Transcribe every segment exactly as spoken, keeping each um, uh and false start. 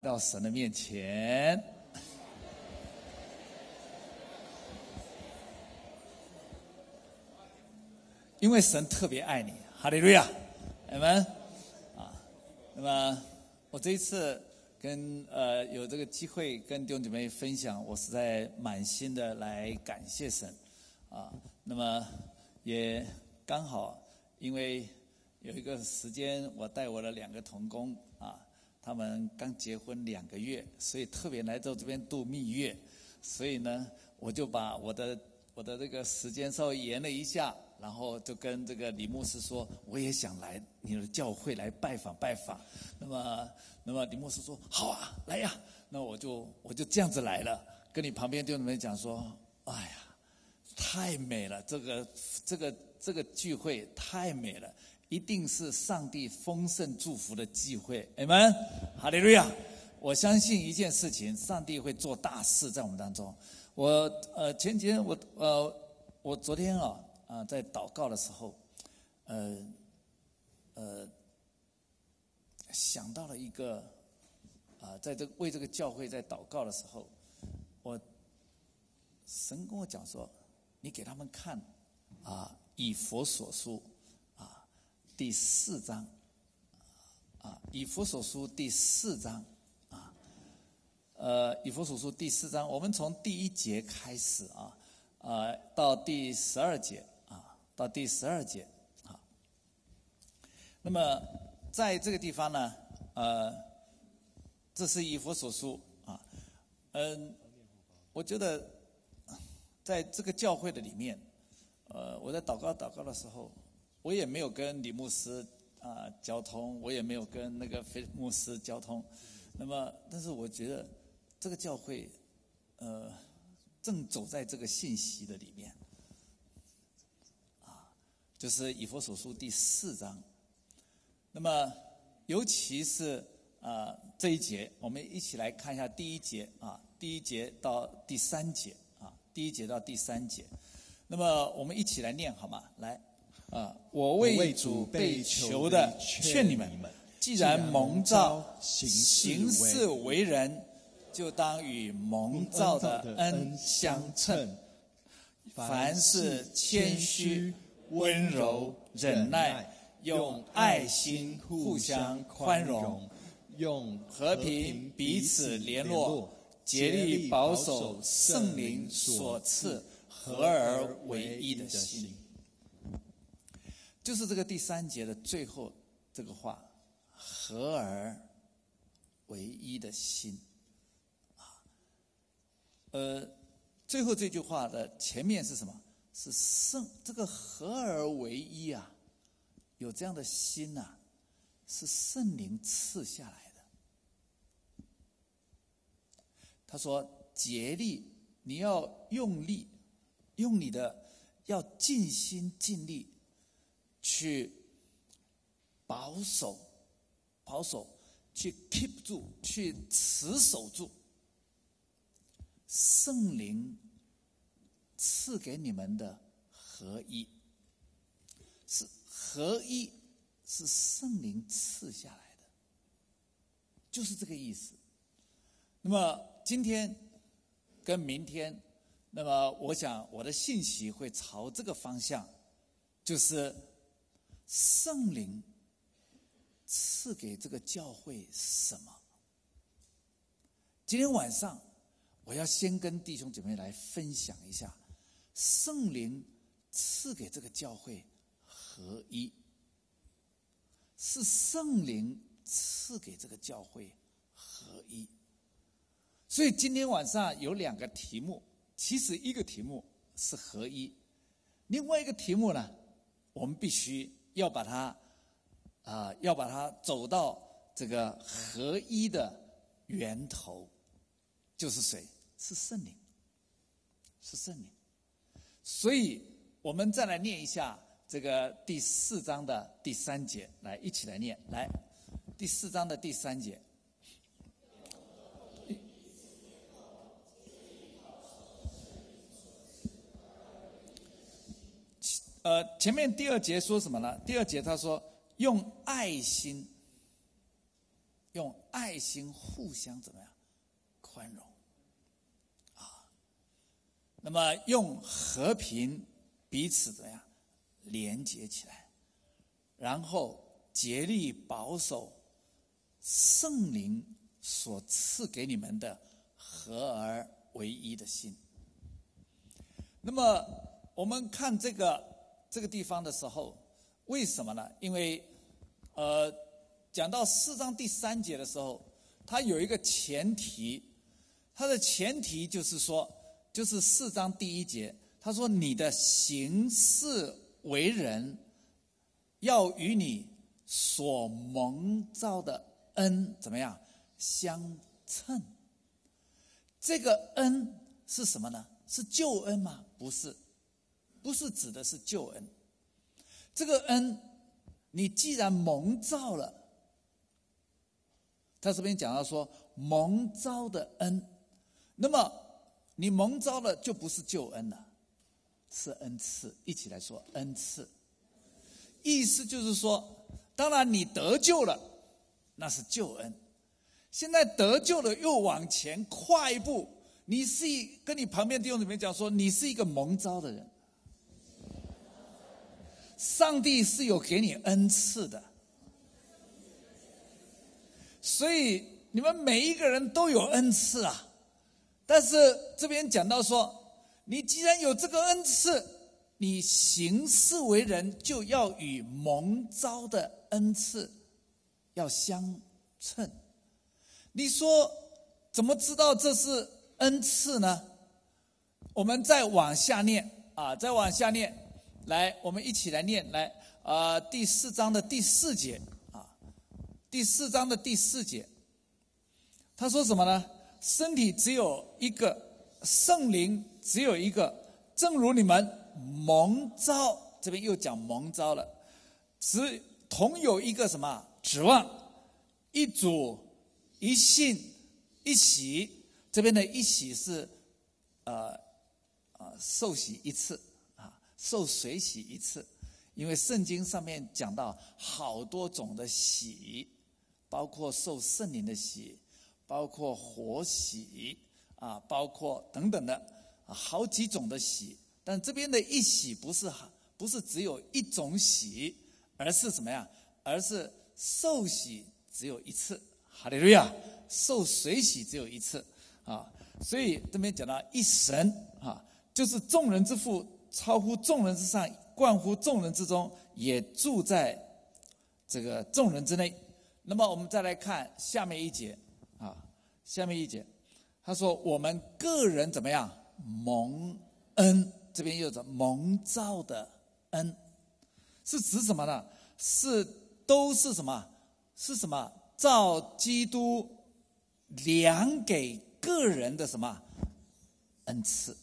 到神的面前，因为神特别爱你，哈利路亚，阿们啊。那么我这一次跟呃有这个机会跟弟兄姐妹分享，我实在满心的来感谢神啊。那么也刚好因为有一个时间，我带我的两个同工啊。他们刚结婚两个月，所以特别来到这边度蜜月，所以呢，我就把我的我的这个时间稍微延了一下，然后就跟这个李牧师说，我也想来你的教会来拜访拜访。那么，那么李牧师说好啊，来呀。那我就我就这样子来了，跟你旁边弟兄们讲说，哎呀，太美了，这个这个这个聚会太美了。一定是上帝丰盛祝福的机会，阿们，哈利路亚！我相信一件事情，上帝会做大事在我们当中。我呃前几天我呃我昨天啊啊、呃、在祷告的时候，呃呃想到了一个啊、呃，在这个为这个教会在祷告的时候，我神跟我讲说，你给他们看啊，以弗所书。第四章啊，以弗所书第四章啊，呃，以弗所书第四章，我们从第一节开始啊，呃，到第十二节啊，到第十二节啊。那么在这个地方呢，呃，这是以弗所书啊，嗯，我觉得在这个教会的里面，呃，我在祷告祷告的时候。我也没有跟李牧师啊、呃、交通，我也没有跟那个菲牧师交通。那么，但是我觉得这个教会，呃，正走在这个信息的里面，啊，就是以弗所书第四章。那么，尤其是啊、呃、这一节，我们一起来看一下第一节啊，第一节到第三节啊，第一节到第三节。那么，我们一起来念好吗？来。啊！我为主被求的劝你们，既然蒙召行事为人，就当与蒙召的恩相称。凡事谦虚、温柔、忍耐，用爱心互相宽容，用和平彼此联络，竭力保守圣灵所赐合而为一的心。就是这个第三节的最后这个话，合而为一的心，啊，呃，最后这句话的前面是什么？是圣，这个合而为一啊，有这样的心啊，是圣灵赐下来的。他说，竭力，你要用力，用你的，要尽心尽力。去保守，保守，去 keep 住，去持守住圣灵赐给你们的合一，是合一，是圣灵赐下来的，就是这个意思。那么今天跟明天，那么我想我的信息会朝这个方向，就是圣灵赐给这个教会什么？今天晚上我要先跟弟兄姐妹来分享一下，圣灵赐给这个教会合一，是圣灵赐给这个教会合一。所以今天晚上有两个题目，其实一个题目是合一，另外一个题目呢，我们必须要把它啊、呃，要把它走到这个合一的源头，就是谁？是圣灵，是圣灵。所以我们再来念一下这个第四章的第三节，来一起来念，来，第四章的第三节。呃，前面第二节说什么呢？第二节他说用爱心，用爱心互相怎么样宽容啊？那么用和平彼此怎么样连结起来，然后竭力保守圣灵所赐给你们的合而为一的心。那么我们看这个这个地方的时候，为什么呢？因为呃，讲到四章第三节的时候，它有一个前提，它的前提就是说，就是四章第一节，他说你的行事为人要与你所蒙召的恩怎么样相称。这个恩是什么呢？是救恩吗？不是，不是指的是救恩。这个恩，你既然蒙召了，他这边讲到说蒙召的恩，那么你蒙召了就不是救恩了，是恩赐。一起来说恩赐，意思就是说，当然你得救了，那是救恩。现在得救了，又往前跨一步，你是一跟你旁边弟兄姊妹讲说，你是一个蒙召的人，上帝是有给你恩赐的，所以你们每一个人都有恩赐啊。但是这边讲到说，你既然有这个恩赐，你行事为人就要与蒙召的恩赐要相称。你说怎么知道这是恩赐呢？我们再往下念啊，再往下念，来，我们一起来念，来，啊、呃，第四章的第四节啊，第四章的第四节，他说什么呢？身体只有一个，圣灵只有一个，正如你们蒙召，这边又讲蒙召了，只同有一个什么指望，一主，一信，一洗。这边的一洗是呃呃受洗一次啊，受水洗一次。因为圣经上面讲到好多种的洗，包括受圣灵的洗，包括活洗啊，包括等等的啊，好几种的洗。但这边的一洗不是不是只有一种洗，而是怎么样？而是受洗只有一次。哈利路亚！受水洗只有一次啊，所以这边讲到一神啊，就是众人之父，超乎众人之上，冠乎众人之中，也住在这个众人之内。那么我们再来看下面一节啊，下面一节，他说我们个人怎么样蒙恩，这边又是蒙召的恩，是指什么呢？是都是什么？是什么？照基督量给个人的什么恩赐。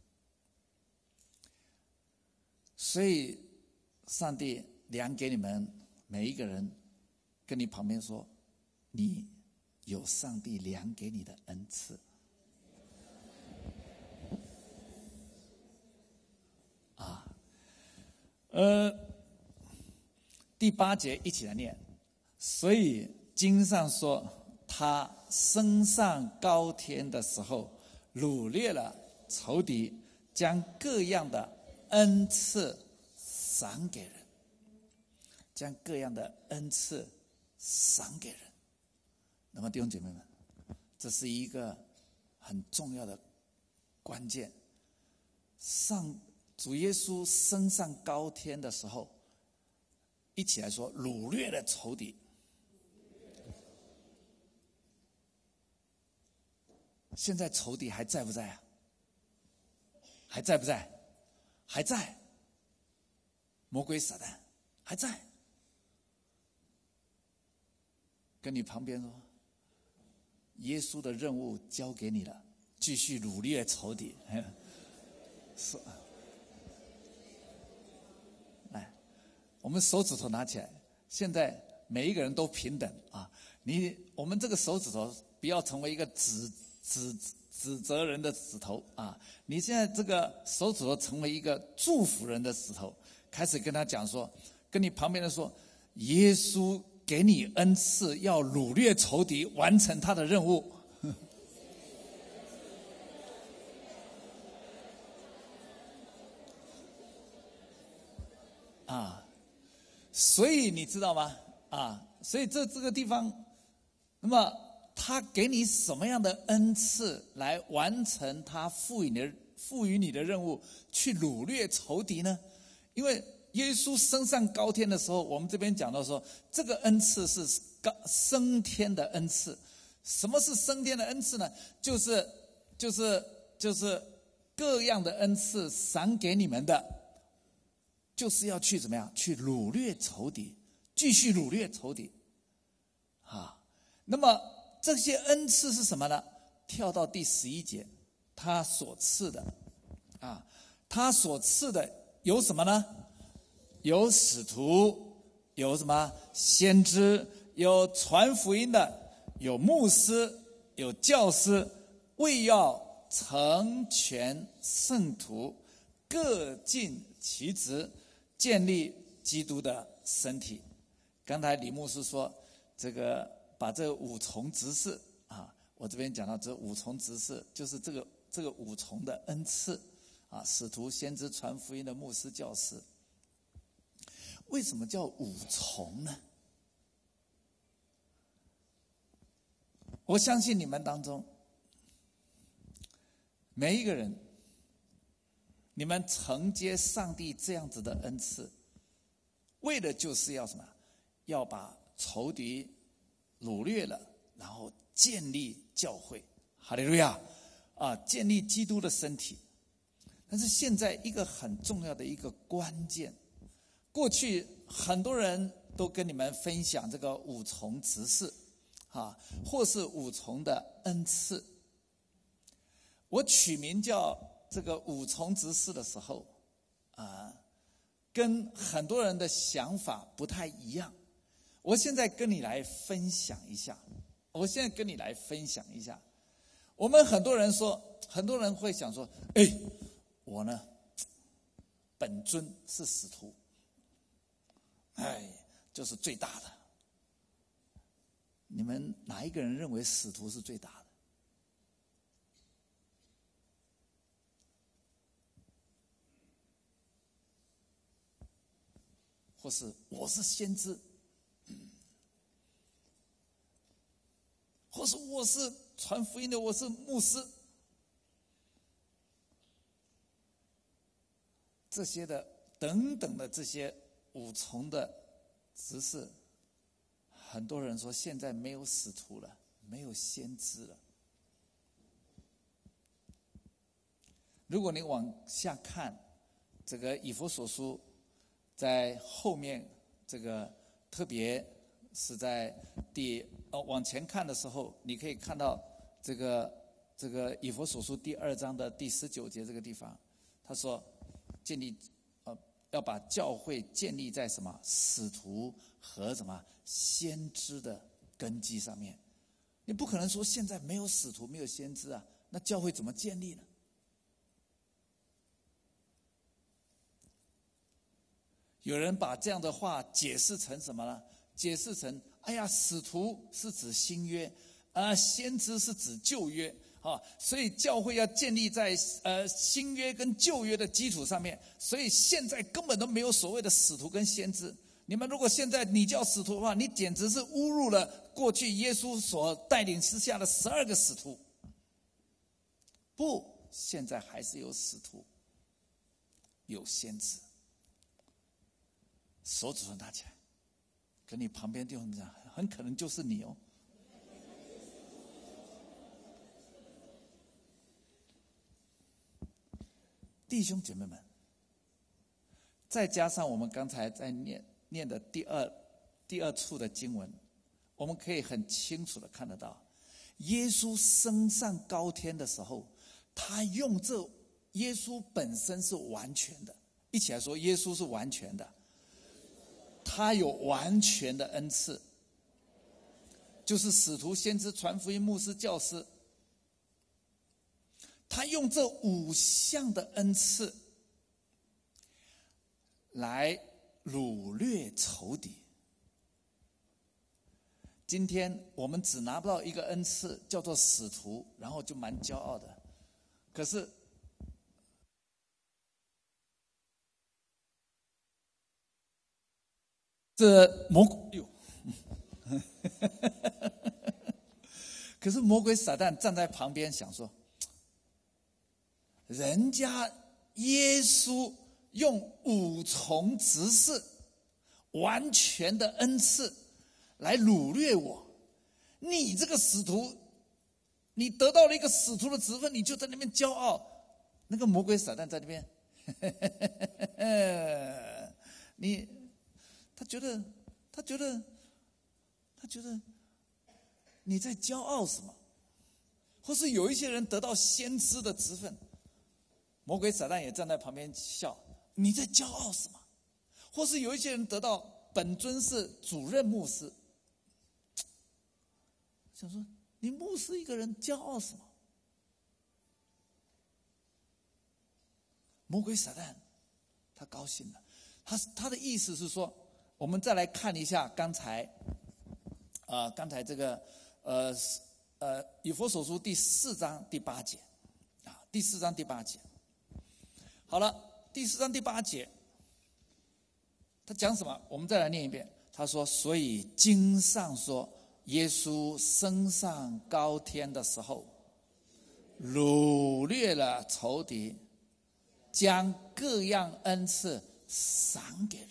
所以上帝量给你们每一个人，跟你旁边说，你有上帝量给你的恩赐啊。呃，第八节一起来念。所以经上说，他升上高天的时候，掳掠了仇敌，将各样的恩赐赏给人，将各样的恩赐赏给人。那么弟兄姐妹们，这是一个很重要的关键。上主耶稣升上高天的时候，一起来说，掳掠了仇敌。现在仇敌还在不在啊？还在不在？还在。魔鬼撒旦还在。跟你旁边说，耶稣的任务交给你了，继续掳掠仇敌。是，来，我们手指头拿起来。现在每一个人都平等啊！你我们这个手指头不要成为一个指指指责人的指头啊！你现在这个手指头成为一个祝福人的指头，开始跟他讲说，跟你旁边的说，耶稣给你恩赐，要掳掠仇敌，完成他的任务。啊，所以你知道吗？啊，所以这这个地方，那么他给你什么样的恩赐来完成他赋予你的赋予你的任务，去掳掠仇敌呢？因为耶稣升上高天的时候，我们这边讲到说，这个恩赐是高升天的恩赐。什么是升天的恩赐呢？就是就是就是各样的恩赐赏给你们的，就是要去怎么样？去掳掠仇敌，继续掳掠仇敌。啊，那么这些恩赐是什么呢？跳到第十一节，他所赐的，啊，他所赐的有什么呢？有使徒，有什么先知，有传福音的，有牧师，有教师，为要成全圣徒，各尽其职，建立基督的身体。刚才李牧师说，这个把这五重职事啊，我这边讲到这五重职事，就是这个这个五重的恩赐啊，使徒、先知、传福音的牧师、教师。为什么叫五重呢？我相信你们当中每一个人，你们承接上帝这样子的恩赐，为的就是要什么？要把仇敌掳掠了，然后建立教会。哈利路亚啊，建立基督的身体。但是现在一个很重要的一个关键，过去很多人都跟你们分享这个五重职事啊，或是五重的恩赐。我取名叫这个五重职事的时候啊，跟很多人的想法不太一样。我现在跟你来分享一下，我现在跟你来分享一下。我们很多人说，很多人会想说，哎，我呢，本尊是使徒，哎，就是最大的。你们哪一个人认为使徒是最大的？或是我是先知，或是我是传福音的，我是牧师，这些的等等的这些五重的职事，很多人说现在没有使徒了，没有先知了。如果你往下看这个以弗所书，在后面这个特别是在第哦往前看的时候，你可以看到这个这个以弗所书第二章的第十九节这个地方，他说建立呃要把教会建立在什么使徒和什么先知的根基上面。你不可能说现在没有使徒没有先知啊，那教会怎么建立呢？有人把这样的话解释成什么呢？解释成，哎呀，使徒是指新约，啊，先知是指旧约，啊，所以教会要建立在呃新约跟旧约的基础上面，所以现在根本都没有所谓的使徒跟先知。你们如果现在你叫使徒的话，你简直是侮辱了过去耶稣所带领之下的十二个使徒。不，现在还是有使徒，有先知。手指头拿起来，跟你旁边弟兄讲，很可能就是你哦。弟兄姐妹们，再加上我们刚才在念念的第二第二处的经文，我们可以很清楚的看得到，耶稣升上高天的时候，他用这耶稣本身是完全的，一起来说，耶稣是完全的。他有完全的恩赐，就是使徒、先知、传福音、牧师、教师。他用这五项的恩赐来掳掠仇敌。 今天我们只拿不到一个恩赐，叫做使徒，然后就蛮骄傲的。可是，这魔鬼，可是魔鬼撒旦站在旁边想说，人家耶稣用五重职事，完全的恩赐来掳掠我，你这个使徒，你得到了一个使徒的职分，你就在那边骄傲。那个魔鬼撒旦在那边，你，他觉得，他觉得，他觉得你在骄傲什么？或是有一些人得到先知的职分，魔鬼撒旦也站在旁边笑，你在骄傲什么？或是有一些人得到本尊是主任牧师，想说你牧师一个人骄傲什么？魔鬼撒旦他高兴了，他他的意思是说，我们再来看一下刚才啊、呃，刚才这个呃呃以弗所书第四章第八节啊，第四章第八节。好了，第四章第八节他讲什么？我们再来念一遍。他说，所以经上说，耶稣升上高天的时候，掳掠了仇敌，将各样恩赐赏给人。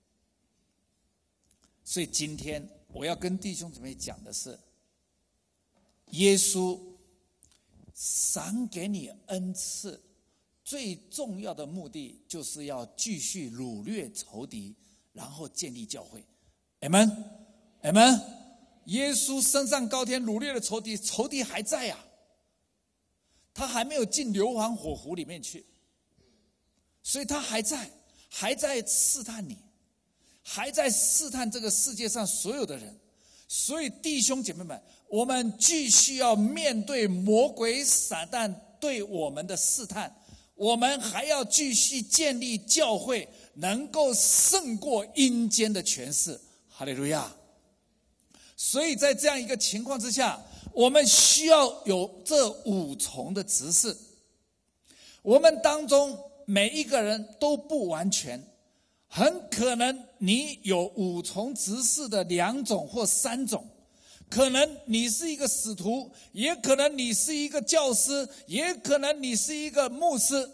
所以今天我要跟弟兄姊妹讲的是，耶稣赏给你恩赐最重要的目的，就是要继续掳掠仇敌，然后建立教会。Amen Amen。 耶稣升上高天，掳掠了仇敌，仇敌还在啊，他还没有进硫磺火湖里面去，所以他还在，还在试探你，还在试探这个世界上所有的人。所以弟兄姐妹们，我们继续要面对魔鬼撒旦对我们的试探，我们还要继续建立教会，能够胜过阴间的权势。哈利路亚。所以在这样一个情况之下，我们需要有这五重的职事。我们当中每一个人都不完全，很可能你有五重职事的两种或三种，可能你是一个使徒，也可能你是一个教师，也可能你是一个牧师。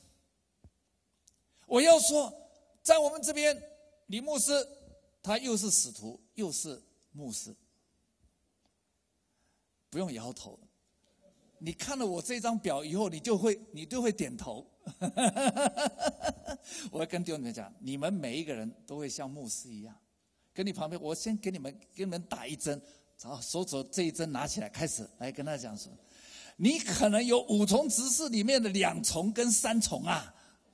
我要说，在我们这边，李牧师他又是使徒又是牧师，不用摇头，你看了我这张表以后，你就会你就会点头。我要跟弟兄们讲，你们每一个人都会像牧师一样，跟你旁边，我先给你们给你们打一针，好，手肘这一针拿起来，开始来跟他讲说，你可能有五重职事里面的两重跟三重啊。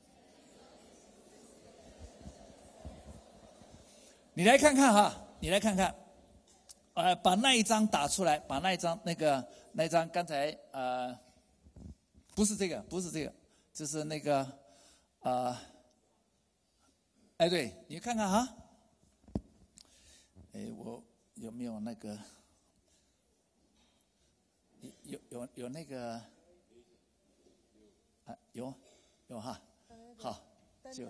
你来看看哈，你来看看，呃，把那一张打出来，把那一张那个那一张刚才呃，不是这个，不是这个，就是那个呃，哎，对，你看看哈，哎，我有没有那个有有有那个啊？有有哈，好，就。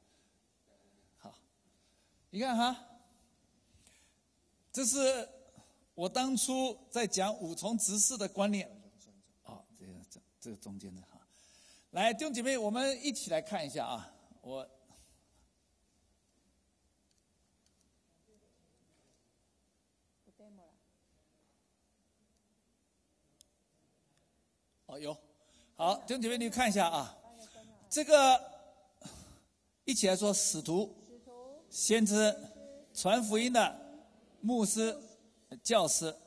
你看哈，这是我当初在讲五重职事的观念。哦，这个这这个中间的哈，来弟兄姐妹，我们一起来看一下啊。我哦有，好，弟兄姐妹你看一下啊，这个一起来说，使徒。先知、传福音的牧师、教师，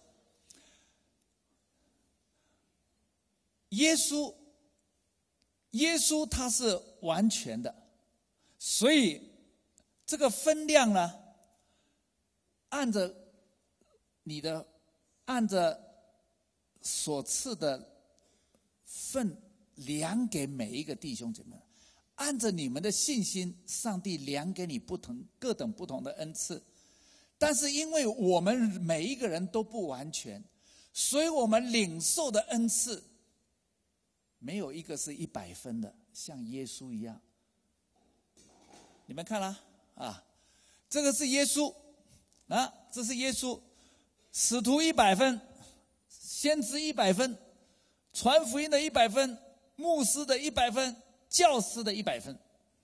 耶稣，耶稣他是完全的，所以这个分量呢，按着你的，按着所赐的分量给每一个弟兄姐妹。按着你们的信心，上帝量给你不同各等不同的恩赐， 但是因为我们每一个人都不完全，所以我们领受的恩赐没有一个是一百分的，像耶稣一样。你们看了啊？这个是耶稣啊，这是耶稣，使徒一百分，先知一百分，传福音的一百分，牧师的一百分，教师的一百分。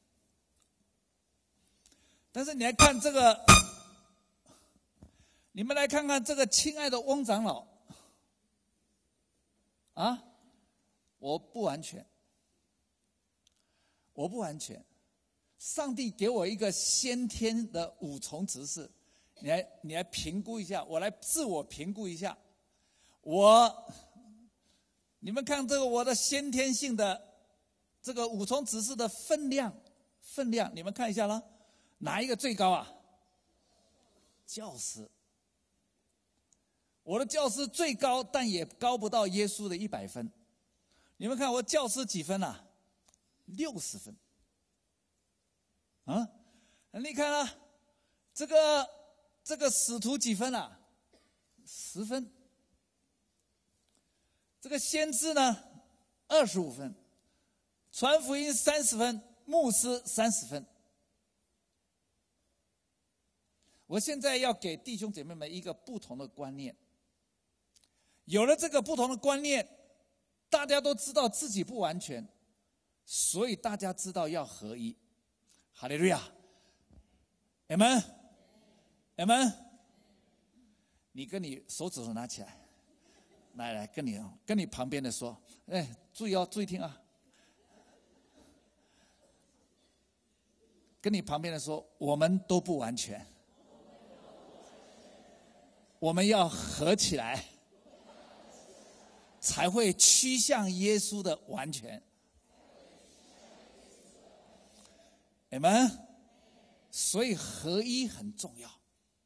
但是你来看这个，你们来看看这个亲爱的翁长老啊，我不完全，我不完全。上帝给我一个先天的五重执事，你来你来评估一下，我来自我评估一下。我，你们看这个我的先天性的这个五重执事的分量，分量，你们看一下啦，哪一个最高啊？教师。我的教师最高，但也高不到耶稣的一百分。你们看我教师几分啊？六十分。啊，你看啊，这个这个使徒几分啊？十分。这个先知呢，二十五分，传福音三十分，牧师三十分。我现在要给弟兄姐妹们一个不同的观念。有了这个不同的观念，大家都知道自己不完全，所以大家知道要合一。哈利路亚，阿们，阿们。你跟你手指头拿起来，来来，跟你跟你旁边的说，哎，注意哦，注意听啊。跟你旁边的说，我们都不完全，我们要合起来，才会趋向耶稣的完全。你们，所以合一很重要。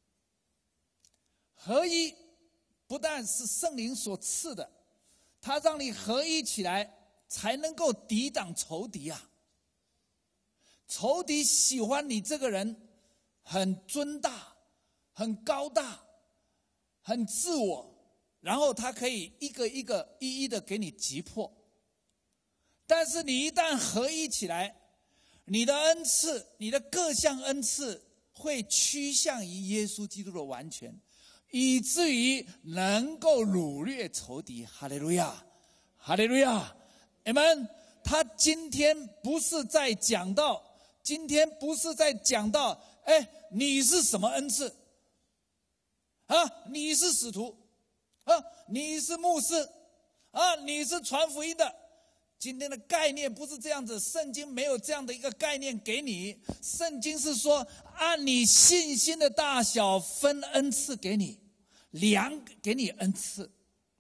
合一不但是圣灵所赐的，它让你合一起来，才能够抵挡仇敌啊！仇敌喜欢你这个人很尊大、很高大、很自我，然后他可以一个一个一一的给你击破。但是你一旦合一起来，你的恩赐，你的各项恩赐会趋向于耶稣基督的完全，以至于能够掳掠仇敌。哈利路亚，哈利路亚，阿们。他今天不是在讲到，今天不是在讲到，哎，你是什么恩赐啊？你是使徒啊？你是牧师啊？你是传福音的？今天的概念不是这样子，圣经没有这样的一个概念给你。圣经是说，按你信心的大小分恩赐给你，量给你恩赐。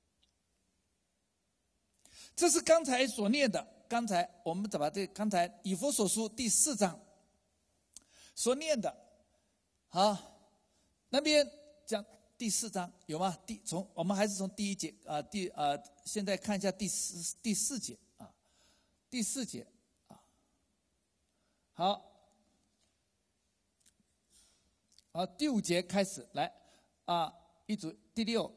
这是刚才所念的，刚才我们把这刚才以弗所书第四章所念的，好，那边讲第四章有吗？第从我们还是从第一节啊、呃，第啊、呃，现在看一下第四第四节。第四节啊，好，好，第五节开始来啊，一组第六、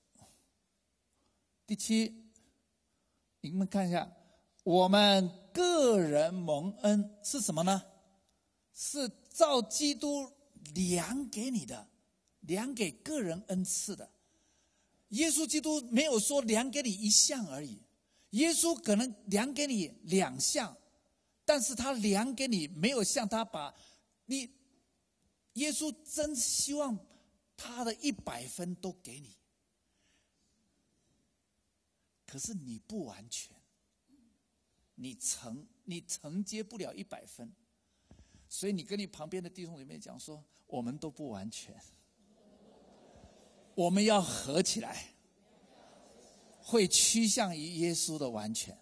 第七，你们看一下，我们个人蒙恩是什么呢？是照基督量给你的，量给个人恩赐的。耶稣基督没有说量给你一项而已。耶稣可能量给你两项，但是他量给你没有像他把你，耶稣真希望他的一百分都给你，可是你不完全，你承你承接不了一百分，所以你跟你旁边的弟兄姊妹讲说，我们都不完全，我们要合起来，会趋向于耶稣的完全。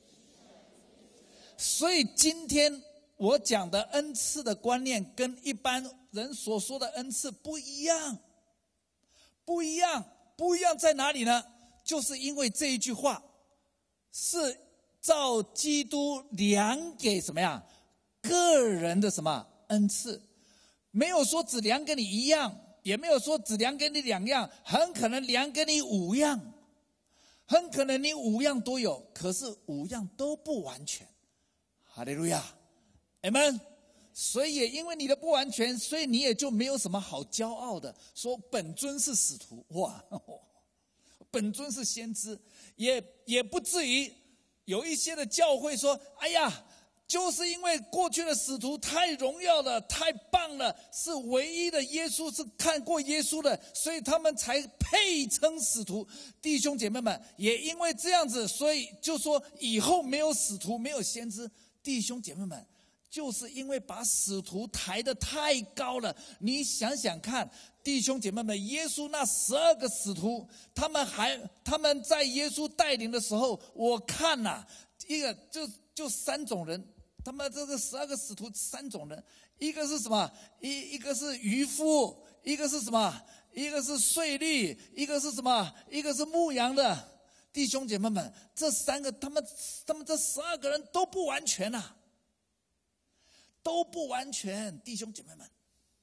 所以今天我讲的恩赐的观念跟一般人所说的恩赐不一样，不一样，不一样在哪里呢？就是因为这一句话是照基督量给什么呀？个人的什么恩赐，没有说只量给你一样。 也没有说只量给你两样，很可能量给你五样，很可能你五样都有，可是五样都不完全。哈利路亚，阿们。所以也因为你的不完全，所以你也就没有什么好骄傲的，说本尊是使徒，哇，本尊是先知，也也不至于有一些的教会说，哎呀，就是因为过去的使徒太荣耀了，太棒了，是唯一的耶稣，是看过耶稣的，所以他们才配称使徒。弟兄姐妹们，也因为这样子，所以就说以后没有使徒，没有先知。弟兄姐妹们，就是因为把使徒抬得太高了。你想想看，弟兄姐妹们，耶稣那十二个使徒，他们还他们在耶稣带领的时候，我看呐、啊，一个就就三种人，他们这个十二个使徒三种人，一个是什么？一一个是渔夫，一个是什么？一个是税吏，一个是什么？一个是牧羊的。弟兄姐妹们，这三个他们他们这十二个人都不完全啊。都不完全，弟兄姐妹们，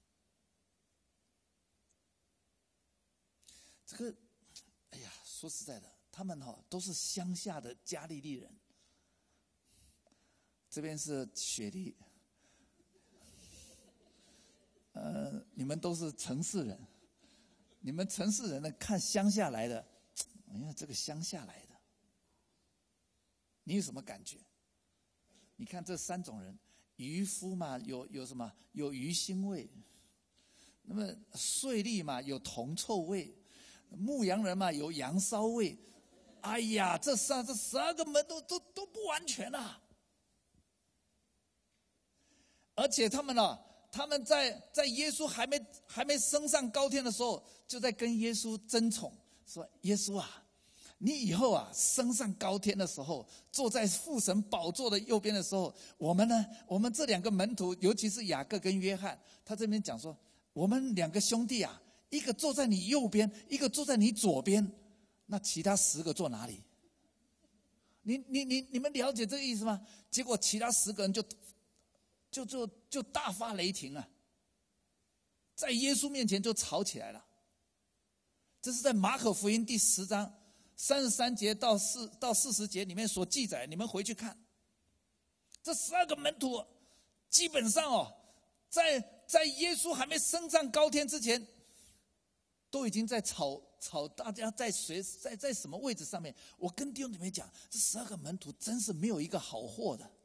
这个，哎呀，说实在的，他们哈、哦、都是乡下的加利利人，这边是雪莉，呃，你们都是城市人，你们城市人呢看乡下来的，哎呀，这个乡下来的，你有什么感觉？你看这三种人。渔夫嘛，有有什么？有鱼腥味。那么税吏嘛，有铜臭味。牧羊人嘛，有羊骚味。哎呀，这十这十二个门都都都不完全啊！而且他们呢、啊，他们在在耶稣还没还没升上高天的时候，就在跟耶稣争宠，说：“耶稣啊，你以后啊升上高天的时候，坐在父神宝座的右边的时候，我们呢，我们这两个门徒，尤其是雅各跟约翰，他这边讲说，我们两个兄弟啊，一个坐在你右边，一个坐在你左边，那其他十个坐哪里？你你你你们了解这个意思吗？结果其他十个人就就就就大发雷霆啊，在耶稣面前就吵起来了。这是在马可福音第十章。三十三节到四到四十节里面所记载，你们回去看。这十二个门徒，基本上哦，在在耶稣还没升上高天之前，都已经在吵吵大家在谁在在什么位置上面。我跟弟兄姊妹讲，这十二个门徒真是没有一个好货的。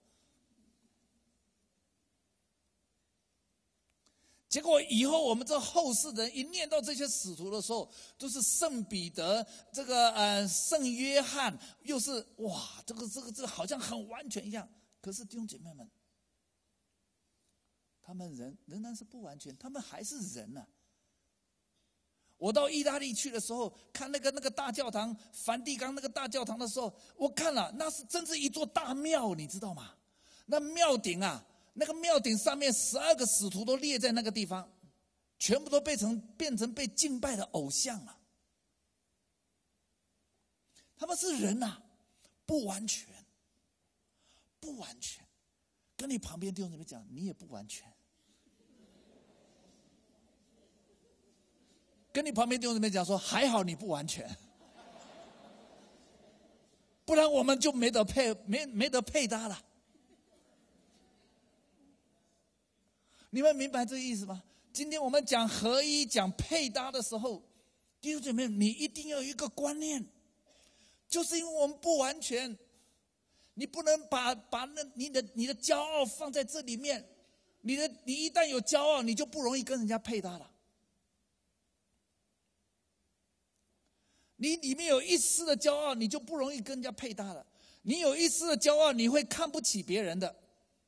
结果以后我们这后世人一念到这些使徒的时候，都是圣彼得，这个呃圣约翰，又是哇，这个这个这个好像很完全一样。可是弟兄姐妹们，他们人仍然是不完全，他们还是人啊。我到意大利去的时候，看那个那个大教堂，梵蒂冈那个大教堂的时候，我看了，那是真是一座大庙，你知道吗？那庙顶啊。那个庙顶上面十二个使徒都列在那个地方，全部都变成变成被敬拜的偶像了。他们是人啊，不完全，不完全。跟你旁边弟兄姊妹讲，你也不完全。跟你旁边弟兄姊妹讲说，还好你不完全，不然我们就没得配，没没得配搭了。你们明白这个意思吗？今天我们讲合一、讲配搭的时候，弟兄姐妹，你一定要有一个观念，就是因为我们不完全，你不能把把那你的你的骄傲放在这里面，你的你一旦有骄傲，你就不容易跟人家配搭了。你里面有一丝的骄傲，你就不容易跟人家配搭了。你有一丝的骄傲，你会看不起别人的。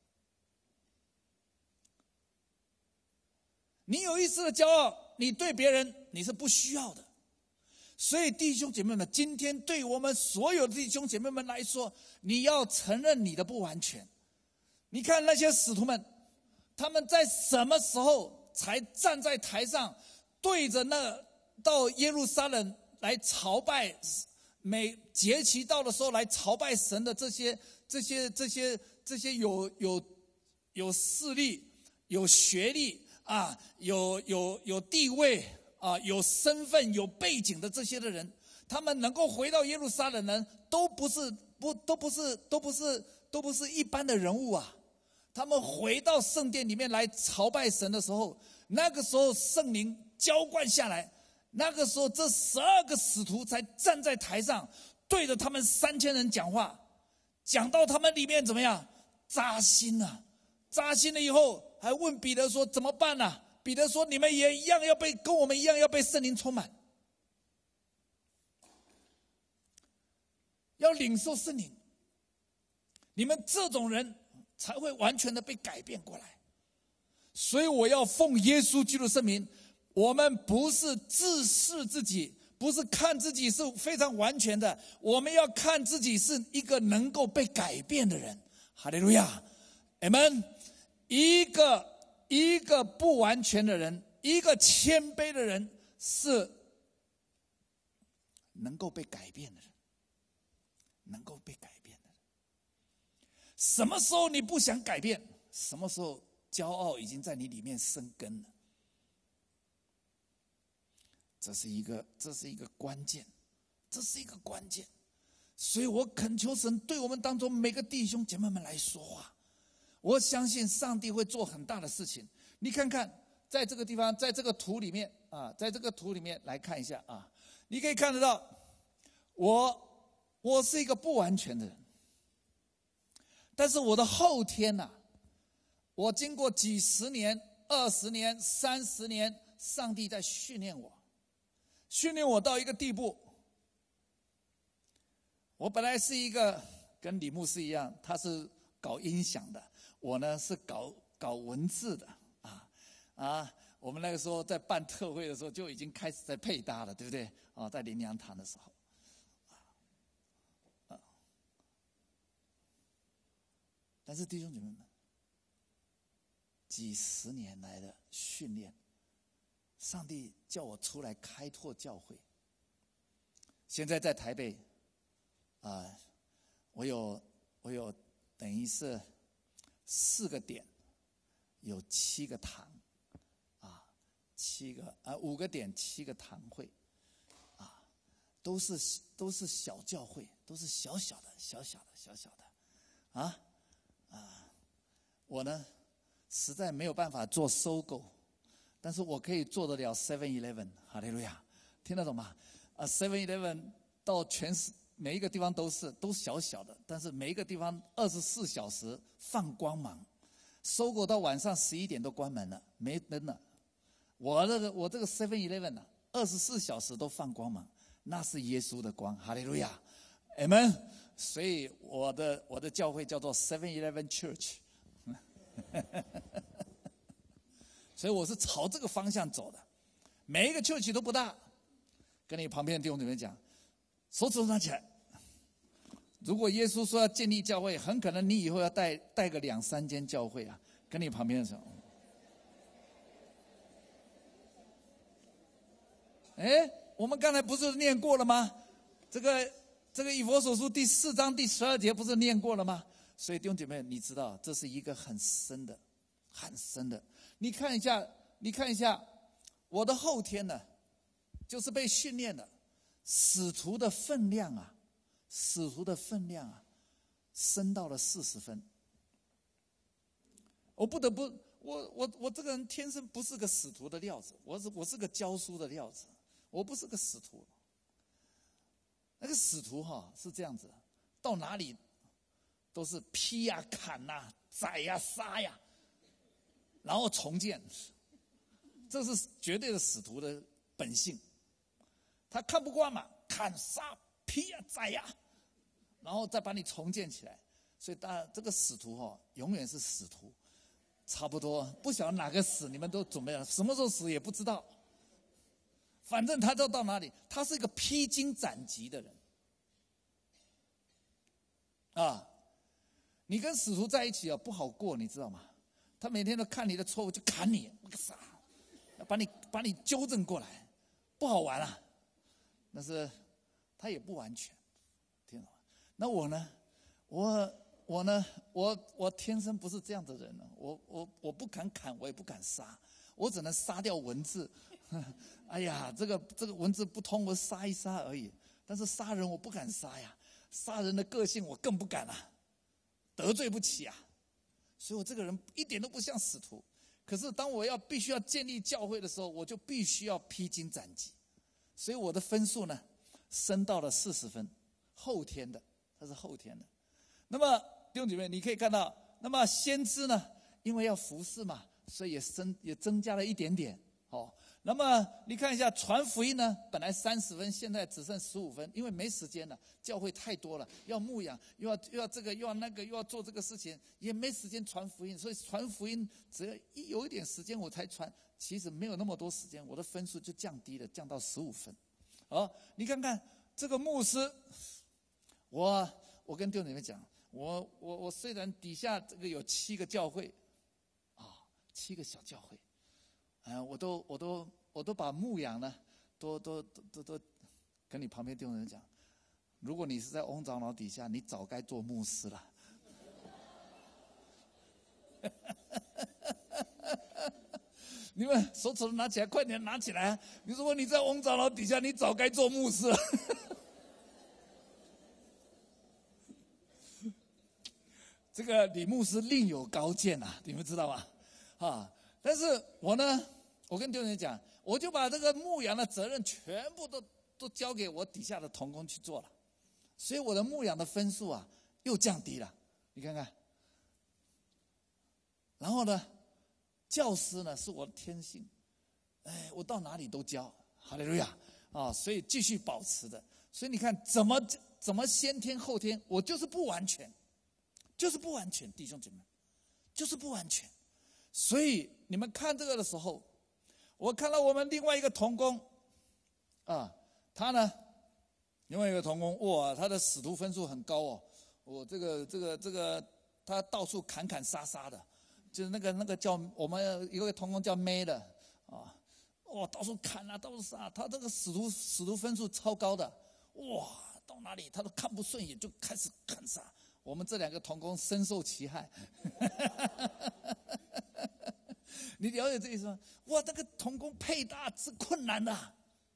你有一丝的骄傲，你对别人你是不需要的。所以弟兄姐妹们，今天对我们所有的弟兄姐妹们来说，你要承认你的不完全。你看那些使徒们，他们在什么时候才站在台上，对着那到耶路撒冷来朝拜，每节期到的时候来朝拜神的这些这些这些这些有有有势力、有学历啊，有有有地位啊有身份有背景的这些的人，他们能够回到耶路撒冷人，都不是不都不是都不是都不是一般的人物啊。他们回到圣殿里面来朝拜神的时候，那个时候圣灵浇灌下来，那个时候这十二个使徒才站在台上，对着他们三千人讲话，讲到他们里面怎么样扎心了，扎心了以后，还问彼得说怎么办呢、啊？彼得说你们也一样要被跟我们一样要被圣灵充满，要领受圣灵，你们这种人才会完全的被改变过来。所以我要奉耶稣基督的圣名，我们不是自视自己，不是看自己是非常完全的，我们要看自己是一个能够被改变的人。哈利路亚，阿们。一个一个不完全的人，一个谦卑的人，是能够被改变的人，能够被改变的人。什么时候你不想改变，什么时候骄傲已经在你里面生根了。这是一个这是一个关键，这是一个关键。所以我恳求神对我们当中每个弟兄姐妹们来说话。我相信上帝会做很大的事情。你看看在这个地方，在这个图里面啊，在这个图里面来看一下啊，你可以看得到我我是一个不完全的人，但是我的后天啊，我经过几十年、二十年、三十年，上帝在训练我，训练我到一个地步。我本来是一个跟李牧师一样，他是搞音响的，我呢是搞搞文字的啊啊！我们那个时候在办特会的时候就已经开始在配搭了，对不对？啊，在灵粮堂的时候，啊，但是弟兄姐妹们，几十年来的训练，上帝叫我出来开拓教会。现在在台北，啊，我有我有等于是四个点，有七个堂，啊，七个啊五个点七个堂会，啊，都是都是小教会，都是小小的小小的小小的，啊啊，我呢实在没有办法做收购，但是我可以做得了 seven eleven， 哈利路亚，听得懂吗？啊 seven eleven 到全市每一个地方都是都小小的，但是每一个地方二十四小时放光芒，收购到晚上十一点都关门了，没灯了。我这个我这个 seven eleven 啊，二十四小时都放光芒，那是耶稣的光，哈利路亚，阿们。所以我的我的教会叫做 seven eleven Church， 所以我是朝这个方向走的。每一个 church 都不大，跟你旁边的弟兄姊妹讲，手指头拿起来。如果耶稣说要建立教会，很可能你以后要带带个两三间教会啊。跟你旁边的时候，哎，我们刚才不是念过了吗？这个这个以弗所书第四章第十二节不是念过了吗？所以弟兄姐妹，你知道这是一个很深的、很深的。你看一下，你看一下，我的后天呢，就是被训练的使徒的分量啊。使徒的分量啊，升到了四十分。我不得不，我我我这个人天生不是个使徒的料子，我是我是个教书的料子，我不是个使徒。那个使徒哈、啊、是这样子，到哪里都是劈呀、砍呐、宰呀、杀呀，然后重建，这是绝对的使徒的本性。他看不惯嘛，砍杀劈呀、宰呀。然后再把你重建起来，所以大家这个使徒哈、哦，永远是使徒，差不多不晓得哪个死，你们都准备了，什么时候死也不知道。反正他都到哪里，他是一个披荆斩棘的人，啊，你跟使徒在一起啊不好过，你知道吗？他每天都看你的错误就砍你，我个傻，把你把你纠正过来，不好玩啊。但是他也不完全。那我呢？我我呢？我我天生不是这样的人呢。我我我不敢砍，我也不敢杀，我只能杀掉文字， 哎呀，这个这个文字不通，我杀一杀而已。但是杀人我不敢杀呀，杀人的个性我更不敢啊，得罪不起啊。所以我这个人一点都不像使徒。可是当我要必须要建立教会的时候，我就必须要披荆斩棘。所以我的分数呢，升到了四十分，后天的，它是后天的。那么弟兄姐妹，你可以看到，那么先知呢，因为要服侍嘛，所以也增也增加了一点点。哦，那么你看一下传福音呢，本来三十分，现在只剩十五分，因为没时间了，教会太多了，要牧养，又要又要这个又要那个又要做这个事情，也没时间传福音，所以传福音只要一有一点时间我才传，其实没有那么多时间，我的分数就降低了，降到十五分。哦，你看看这个牧师，我我跟弟兄姊妹讲，我我我虽然底下这个有七个教会，啊、哦，七个小教会。啊，我都我都我都把牧养呢，都都都都都跟你旁边弟兄人讲，如果你是在翁长老底下，你早该做牧师了。你们手指头拿起来，快点拿起来！你如果你在翁长老底下，你早该做牧师了。这个李牧师另有高见呐、啊，你们知道吗？啊！但是我呢，我跟弟兄讲，我就把这个牧养的责任全部都都交给我底下的同工去做了，所以我的牧养的分数啊又降低了，你看看。然后呢，教师呢是我的天性，哎，我到哪里都教，哈利路亚啊，所以继续保持的。所以你看，怎么怎么先天后天，我就是不完全，就是不完全，弟兄姐妹，就是不完全。所以你们看这个的时候，我看到我们另外一个同工啊，他呢，另外一个同工，哇，他的使徒分数很高哦，我这个这个这个，他到处砍砍杀杀的，就是那个那个叫我们一个同工叫妹的啊，哇，到处砍啊，到处杀，他这个使徒使徒分数超高的，哇，到哪里他都看不顺眼，就开始砍杀。我们这两个同工深受其害。你了解这意思吗？哇，那个同工配搭是困难的。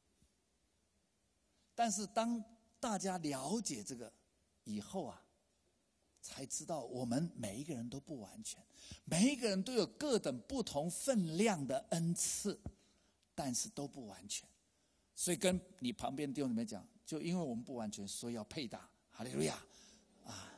但是当大家了解这个以后啊，才知道我们每一个人都不完全，每一个人都有各等不同分量的恩赐，但是都不完全。所以跟你旁边弟兄姊妹讲，就因为我们不完全，所以要配搭。哈利路亚啊！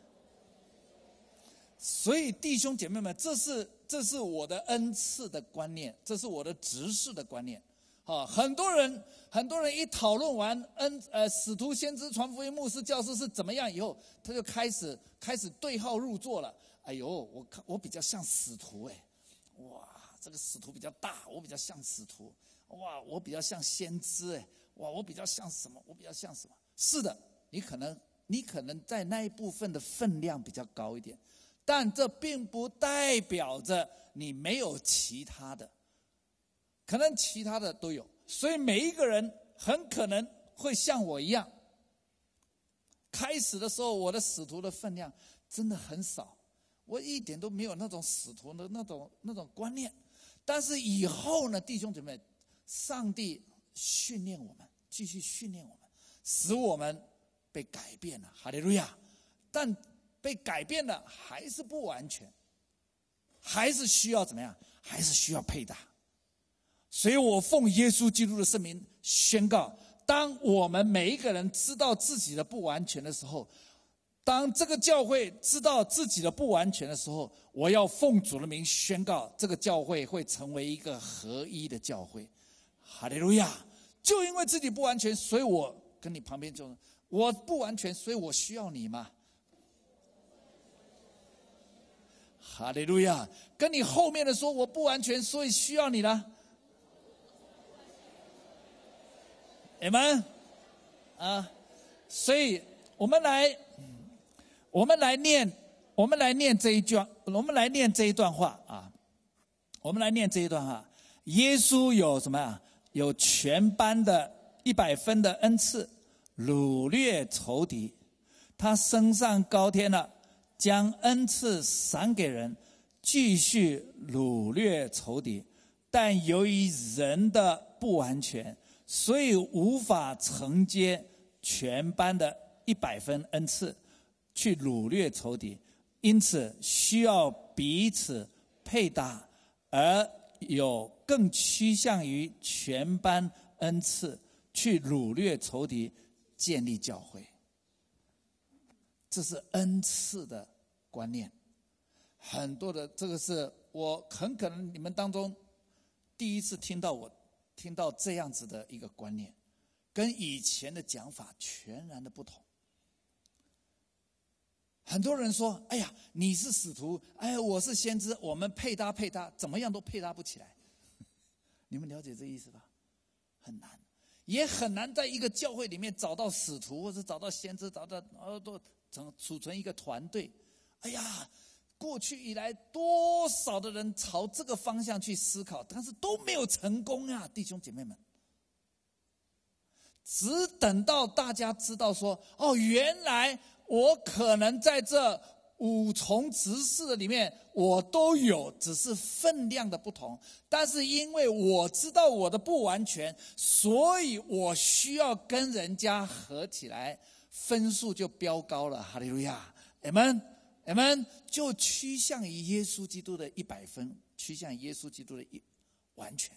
所以弟兄姐妹们，这是这是我的恩赐的观念，这是我的执事的观念。啊，很多人很多人一讨论完恩呃使徒先知传福音牧师教师是怎么样以后，他就开始开始对号入座了。哎呦，我看我比较像使徒哎，哇，这个使徒比较大，我比较像使徒。哇，我比较像先知哎，哇，我比较像什么？我比较像什么？是的，你可能你可能在那一部分的分量比较高一点。但这并不代表着你没有其他的，可能其他的都有，所以每一个人很可能会像我一样，开始的时候我的使徒的分量真的很少，我一点都没有那种使徒的那种那种观念。但是以后呢，弟兄姐妹，上帝训练我们，继续训练我们，使我们被改变了，哈利路亚！但被改变了还是不完全，还是需要怎么样？还是需要配搭。所以我奉耶稣基督的圣名宣告，当我们每一个人知道自己的不完全的时候，当这个教会知道自己的不完全的时候，我要奉主的名宣告，这个教会会成为一个合一的教会。哈利路亚！就因为自己不完全，所以我跟你旁边就我不完全，所以我需要你嘛。哈利路亚！跟你后面的说，我不完全，所以需要你了。你们啊，所以我们来，我们来念，我们来念这一句，我们来念这一段话啊，我们来念这一段话。耶稣有什么啊？有全班的一百分的恩赐，掳掠仇敌，他升上高天了。将恩赐赏给人，继续掳掠仇敌，但由于人的不完全，所以无法承接全班的一百分恩赐，去掳掠仇敌，因此需要彼此配搭，而有更趋向于全班恩赐，去掳掠仇敌，建立教会。这是恩赐的观念。很多的这个是我很可能你们当中第一次听到我听到这样子的一个观念，跟以前的讲法全然的不同。很多人说，哎呀，你是使徒，哎呀，我是先知，我们配搭配搭怎么样都配搭不起来。你们了解这意思吧？很难，也很难在一个教会里面找到使徒，或者找到先知，找到呃都成组成一个团队。哎呀，过去以来多少的人朝这个方向去思考，但是都没有成功啊，弟兄姐妹们。只等到大家知道说，哦，原来我可能在这五重职事里面我都有，只是分量的不同。但是因为我知道我的不完全，所以我需要跟人家合起来，分数就飙高了。哈利路亚，阿们，阿们，就趋向于耶稣基督的一百分，趋向耶稣基督的一完全。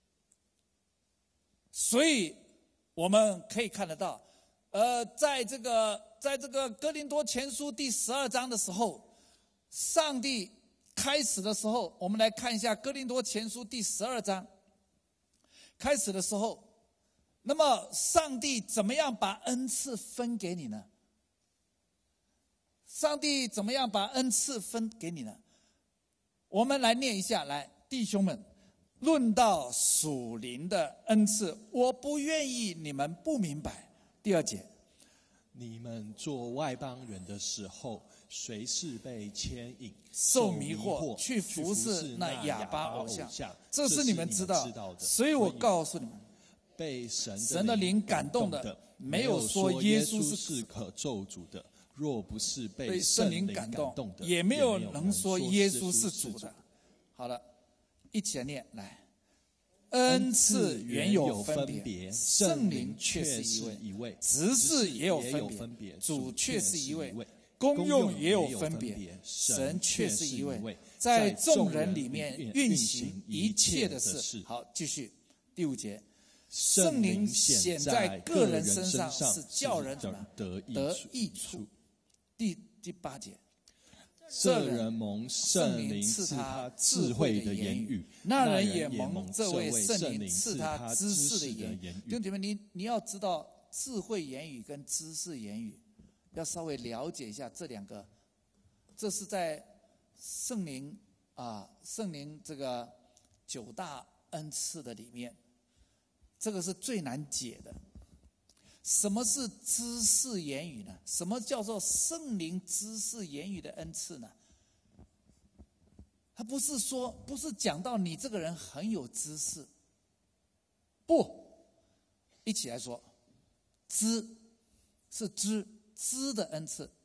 所以我们可以看得到，呃，在这个在这个哥林多前书第十二章的时候，上帝开始的时候，我们来看一下哥林多前书第十二章开始的时候，那么上帝怎么样把恩赐分给你呢？上帝怎么样把恩赐分给你呢？我们来念一下，来，弟兄们，论到属灵的恩赐，我不愿意你们不明白。第二节， 你们做外邦人的时候，谁是被牵引、 受迷惑去服侍那哑巴偶像？这是你们知道的。所以我告诉你们， 被神神的灵感动的，没有说耶稣是可咒诅的。若不是被被圣灵感动的，也没有能说耶稣是主的。好了，一起来念，来。恩赐原有分别，圣灵却是一位；职事也有分别，主却是一位；功用也有分别，神却是一位。在众人里面运行一切的事。好，继续第五节。圣灵显在个人身上，是叫人怎么得益处。第第八节， 这人蒙圣灵赐他智慧的言语， 那人也蒙这位圣灵赐他知识的言语。弟兄姐妹，你你要知道智慧言语跟知识言语，要稍微了解一下这两个。这是在圣灵啊，圣灵这个九大恩赐的里面，这个是最难解的。什么是知识言语呢？什么叫做圣灵知识言语的恩赐呢？他不是说，不是讲到你这个人很有知识，不，一起来说，知是知知的恩赐。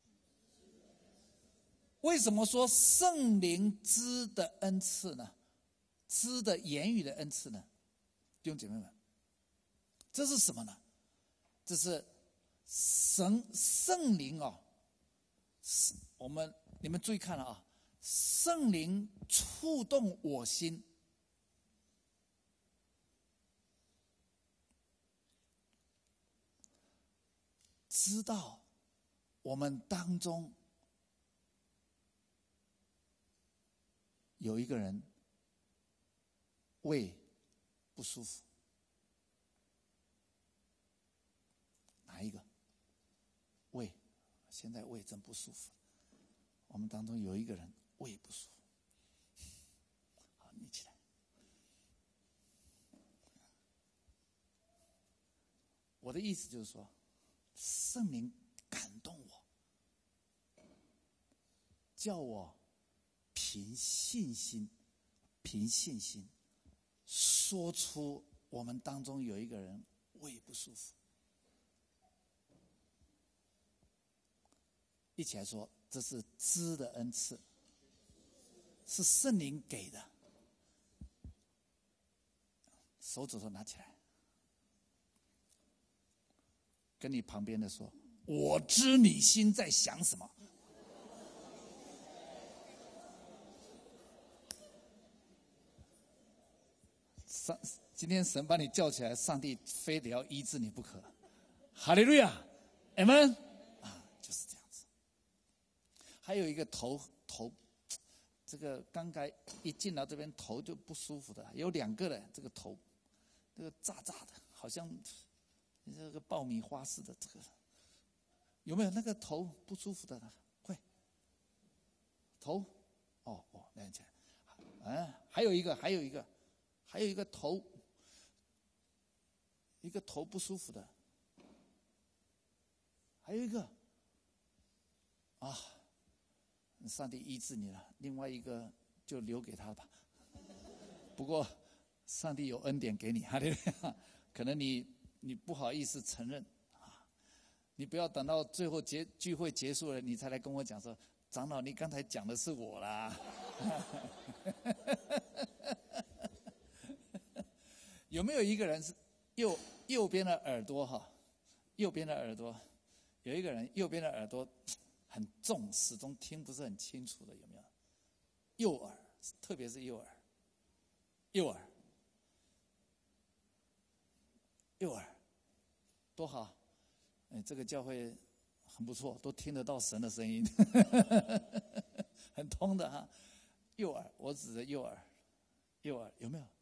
为什么说圣灵知的恩赐呢？知的言语的恩赐呢？弟兄姐妹们，这是什么呢？这是神圣灵哦，我们你们注意看了啊，圣灵触动我心，知道我们当中有一个人胃不舒服。哪一个？胃，现在胃真不舒服。我们当中有一个人胃不舒服，好，你起来。我的意思就是说，圣灵感动我，叫我凭信心，凭信心说出我们当中有一个人胃不舒服。一起来说，这是知的恩赐，是圣灵给的。 手指头拿起来，跟你旁边的说：“我知你心在想什么。”上今天神把你叫起来，上帝非得要医治你不可。哈利路亚，阿们啊，就是这样子。还有一个头头，这个刚才一进到这边头就不舒服的，有两个的这个头，这个炸炸的，好像这个爆米花似的。这个有没有那个头不舒服的呢？快，头，哦哦，来起来，啊，还有一个，还有一个。还有一个头，一个头不舒服的，还有一个，啊，上帝医治你了，另外一个就留给他吧。不过，上帝有恩典给你，哈利路亚，可能你你不好意思承认啊，你不要等到最后结聚会结束了，你才来跟我讲说，长老，你刚才讲的是我啦。有没有一个人是右右边的耳朵哈？右边的耳朵有一个人右边的耳朵很重，始终听不是很清楚的，有没有？右耳，特别是右耳，右耳，右耳，多好！哎，这个教会很不错，都听得到神的声音，很通的哈。右耳，我指的右耳，右耳有没有？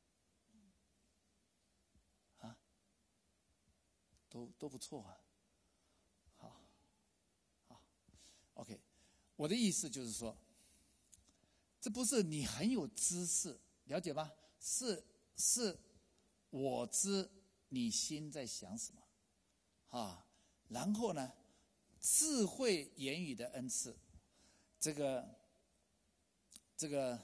都都不错啊，好，好 ，OK， 我的意思就是说，这不是你很有知识，了解吗？是是，我知你心在想什么，啊，然后呢，智慧言语的恩赐，这个这个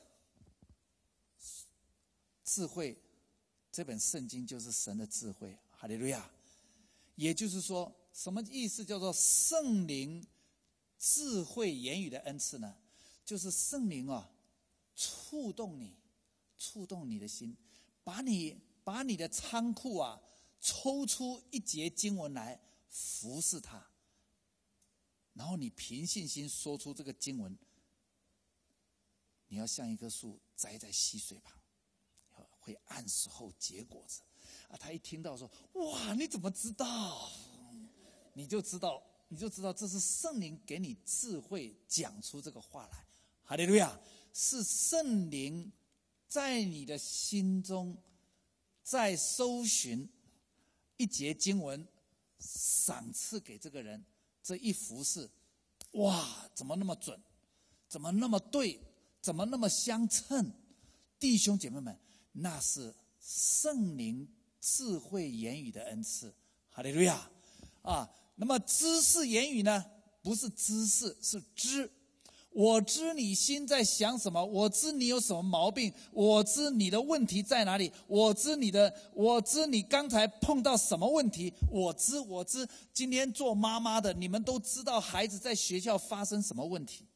智慧，这本圣经就是神的智慧，哈利路亚。也就是说，什么意思叫做圣灵智慧言语的恩赐呢？就是圣灵啊，触动你，触动你的心，把你把你的仓库啊，抽出一节经文来服侍他，然后你凭信心说出这个经文。你要像一棵树栽在溪水旁，会按时候结果子。啊，他一听到说，哇，你怎么知道？你就知道，你就知道这是圣灵给你智慧讲出这个话来。哈利路亚！是圣灵在你的心中，在搜寻一节经文，赏赐给这个人这一服事，哇，怎么那么准？怎么那么对？怎么那么相称？弟兄姐妹们，那是圣灵智慧言语的恩赐，哈利路亚啊！那么知识言语呢？不是知识，是知。我知你心在想什么，我知你有什么毛病，我知你的问题在哪里，我知你的，我知你刚才碰到什么问题，我知我知。今天做妈妈的，你们都知道孩子在学校发生什么问题。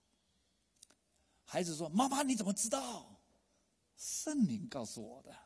孩子说：“妈妈，你怎么知道？”圣灵告诉我的。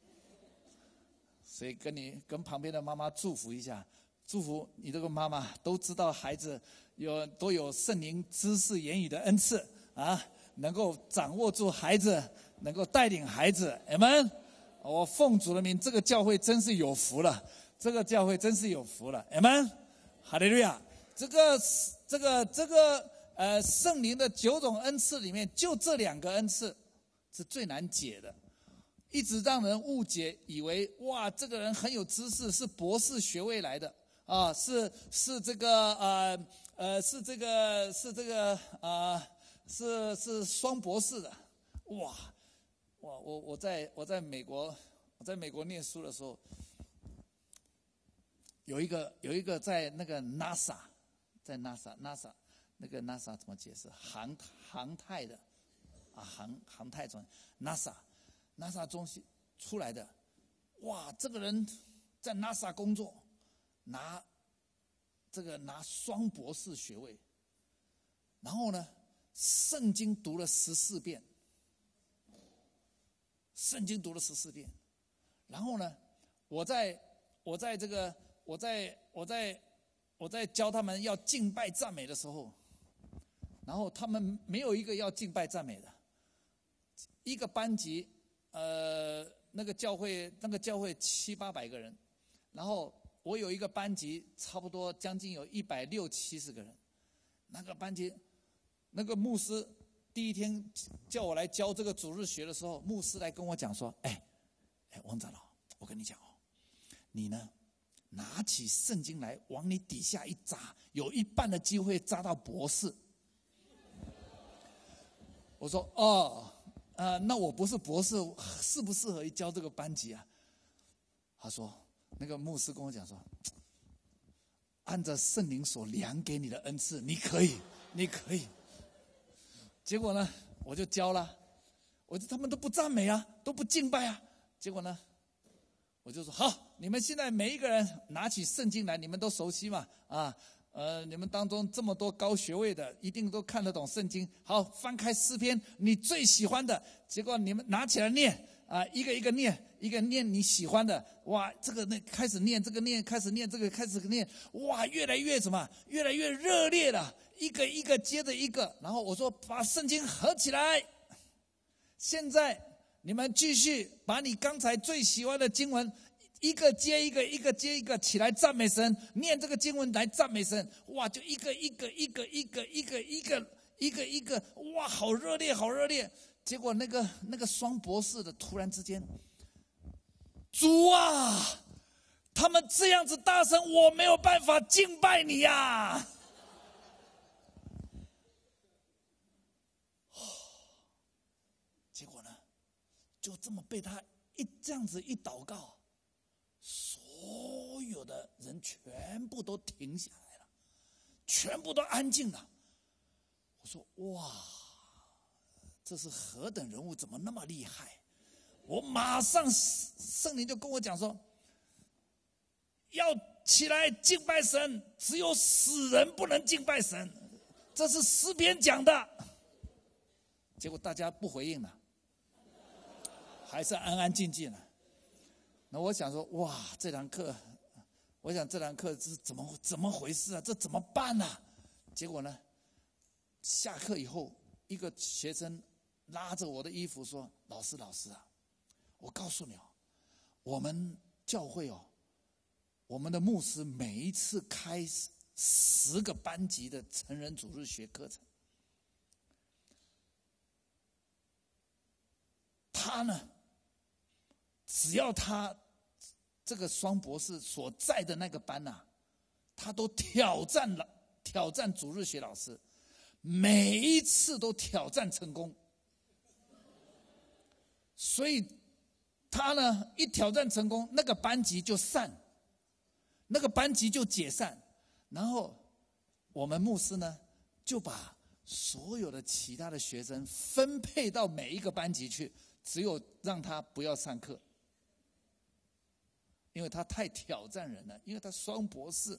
所以跟你跟旁边的妈妈祝福一下，祝福你这个妈妈都知道孩子有都有圣灵知识言语的恩赐啊，能够掌握住孩子，能够带领孩子。阿们！我奉主的名，这个教会真是有福了，这个教会真是有福了。阿们！哈利路亚！这个这个这个呃圣灵的九种恩赐里面，就这两个恩赐是最难解的。一直让人误解，以为哇，这个人很有知识，是博士学位来的啊，是是这个呃呃是这个是这个啊、呃、是是双博士的，哇哇我我在我在美国我在美国念书的时候，有一个有一个在那个 NASA 在 NASA NASA 那个 NASA 怎么解释？航航太的啊航航太中 NASA。NASA 中心出来的，哇！这个人在 NASA 工作，拿这个拿双博士学位，然后呢，圣经读了十四遍，圣经读了十四遍， 然后呢，我在我在这个我在我在我在教他们要敬拜赞美的时候，然后他们没有一个要敬拜赞美的，一个班级，呃，那个教会那个教会七八百个人，然后我有一个班级，差不多将近有一百六七十个人，那个班级，那个牧师第一天叫我来教这个主日学的时候，牧师来跟我讲说，哎，哎，王长老，我跟你讲哦，你呢，拿起圣经来往你底下一扎，有一半的机会扎到博士。我说哦，呃，那我不是博士，适不适合教这个班级啊？他说，那个牧师跟我讲说，按照圣灵所量给你的恩赐，你可以，你可以。结果呢，我就教了，我就他们都不赞美啊，都不敬拜啊。结果呢，我就说好，你们现在每一个人拿起圣经来，你们都熟悉嘛，啊。呃，你们当中这么多高学位的，一定都看得懂圣经。好，翻开诗篇，你最喜欢的，结果你们拿起来念啊，一个一个念，一个念你喜欢的。哇，这个那开始念，这个念，开始念，这个开始念，哇，越来越什么，越来越热烈了，一个一个接着一个。然后我说，把圣经合起来。现在你们继续把你刚才最喜欢的经文。一个接一个，一个接一个起来赞美神，念这个经文来赞美神，哇，就一个一个一个一个一个一个一个一个，哇，好热烈，好热烈。结果那个那个双博士的突然之间，主啊，他们这样子大声，我没有办法敬拜你呀、啊。结果呢，就这么被他一这样子一祷告。所有的人全部都停下来了，全部都安静了。我说哇，这是何等人物，怎么那么厉害？我马上圣灵就跟我讲说，要起来敬拜神，只有死人不能敬拜神，这是诗篇讲的。结果大家不回应了，还是安安静静的。那我想说，哇，这堂课，我想这堂课是怎么怎么回事啊？这怎么办啊？结果呢，下课以后，一个学生拉着我的衣服说：“老师，老师啊，我告诉你哦，我们教会哦，我们的牧师每一次开十个班级的成人主日学课程，他呢，只要他。”这个双博士所在的那个班啊，他都挑战了，挑战主日学老师，每一次都挑战成功。所以他呢一挑战成功，那个班级就散，那个班级就解散，然后我们牧师呢就把所有的其他的学生分配到每一个班级去，只有让他不要上课。因为他太挑战人了，因为他双博士，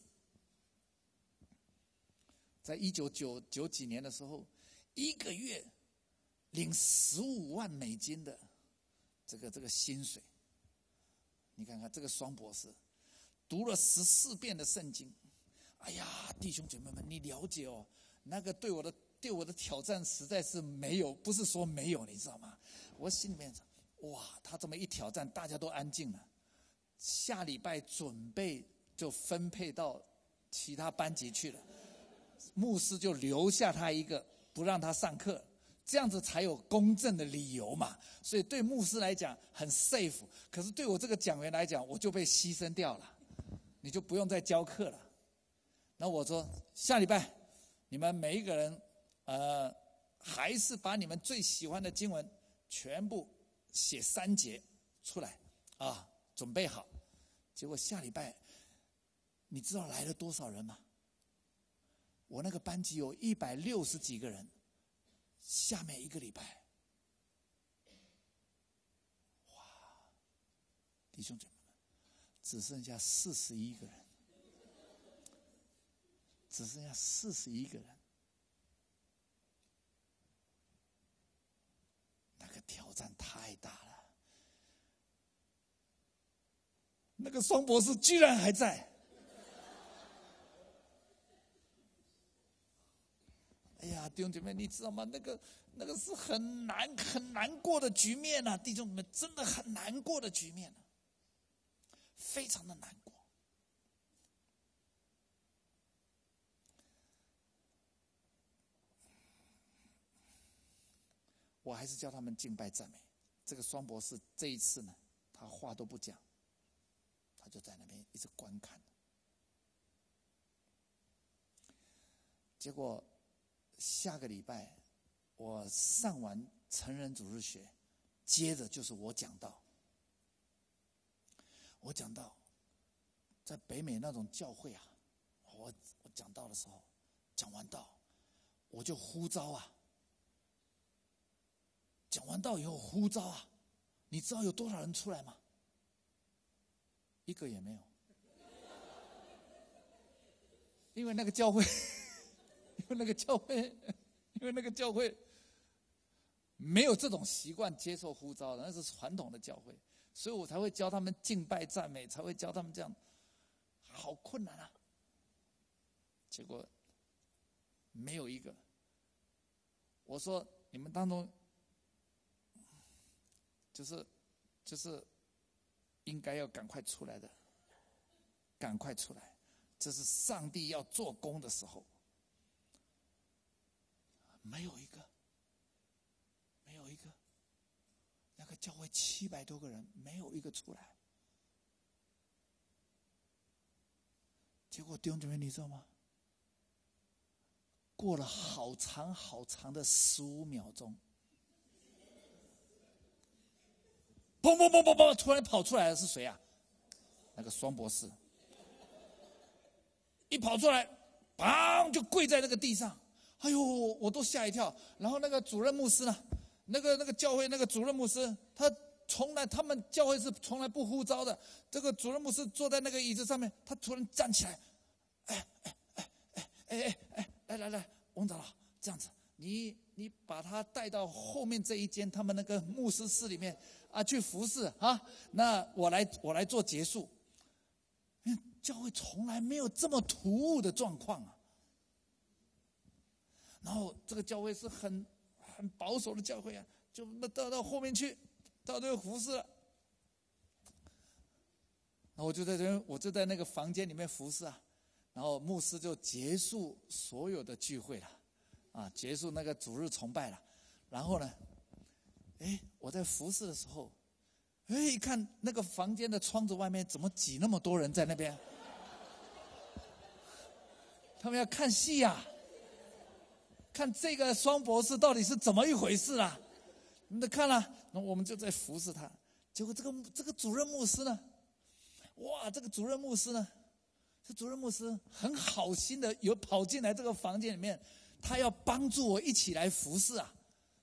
在一九九九几年的时候，一个月领十五万美金的这个这个薪水。你看看这个双博士，读了十四遍的圣经。哎呀，弟兄姐妹们，你了解哦，那个对我的对我的挑战实在是没有，不是说没有，你知道吗？我心里面想，哇，他这么一挑战，大家都安静了。下礼拜准备就分配到其他班级去了，牧师就留下他一个，不让他上课，这样子才有公正的理由嘛。所以对牧师来讲很 safe， 可是对我这个讲员来讲，我就被牺牲掉了，你就不用再教课了。那我说下礼拜你们每一个人，呃，还是把你们最喜欢的经文全部写三节出来啊，准备好。结果下礼拜，你知道来了多少人吗？我那个班级有一百六十几个人，下面一个礼拜，哇，弟兄姐妹们，只剩下四十一个人，只剩下四十一个人，那个挑战太大了。 那个双博士居然还在。哎呀，弟兄姐妹，你知道吗？那个那个是很难很难过的局面啊，弟兄们，真的很难过的局面啊，非常的难过。我还是叫他们敬拜赞美。这个双博士这一次呢，他话都不讲，他就在那边一直观看。结果下个礼拜我上完成人主日学，接着就是我讲道。我讲道在北美那种教会啊，我我讲道的时候，讲完道我就呼召啊，讲完道以后呼召啊，你知道有多少人出来吗？一个也没有。因为那个教会因为那个教会因为那个教会没有这种习惯接受呼召的，那是传统的教会，所以我才会教他们敬拜赞美，才会教他们这样，好困难啊。结果没有一个。我说你们当中就是就是应该要赶快出来的，赶快出来，这是上帝要做工的时候。没有一个，没有一个，那个教会七百多个人，没有一个出来。结果弟兄姐妹，你知道吗？过了好长好长的十五秒钟，砰砰砰砰砰，突然跑出来的是谁啊？那个双博士。一跑出来，砰就跪在那个地上。哎呦，我都吓一跳。然后那个主任牧师呢，那个那个教会那个主任牧师，他从来他们教会是从来不呼召的。这个主任牧师坐在那个椅子上面，他突然站起来，哎哎哎哎哎哎哎，来来来，王长老，这样子，你你把他带到后面这一间他们那个牧师室里面啊，去服侍啊。那我来我来做结束。教会从来没有这么突兀的状况啊。然后这个教会是很很保守的教会啊，就到到后面去，到这个服侍了。然后我就在这，我就在那个房间里面服侍啊。然后牧师就结束所有的聚会了，啊，结束那个主日崇拜了。然后呢，哎，我在服侍的时候，哎，一看那个房间的窗子外面怎么挤那么多人在那边？他们要看戏呀、啊。看这个双博士到底是怎么一回事啊？那看了，那我们就在服侍他。结果这个这个主任牧师呢，哇，这个主任牧师呢，这主任牧师很好心的有跑进来这个房间里面，他要帮助我一起来服侍啊。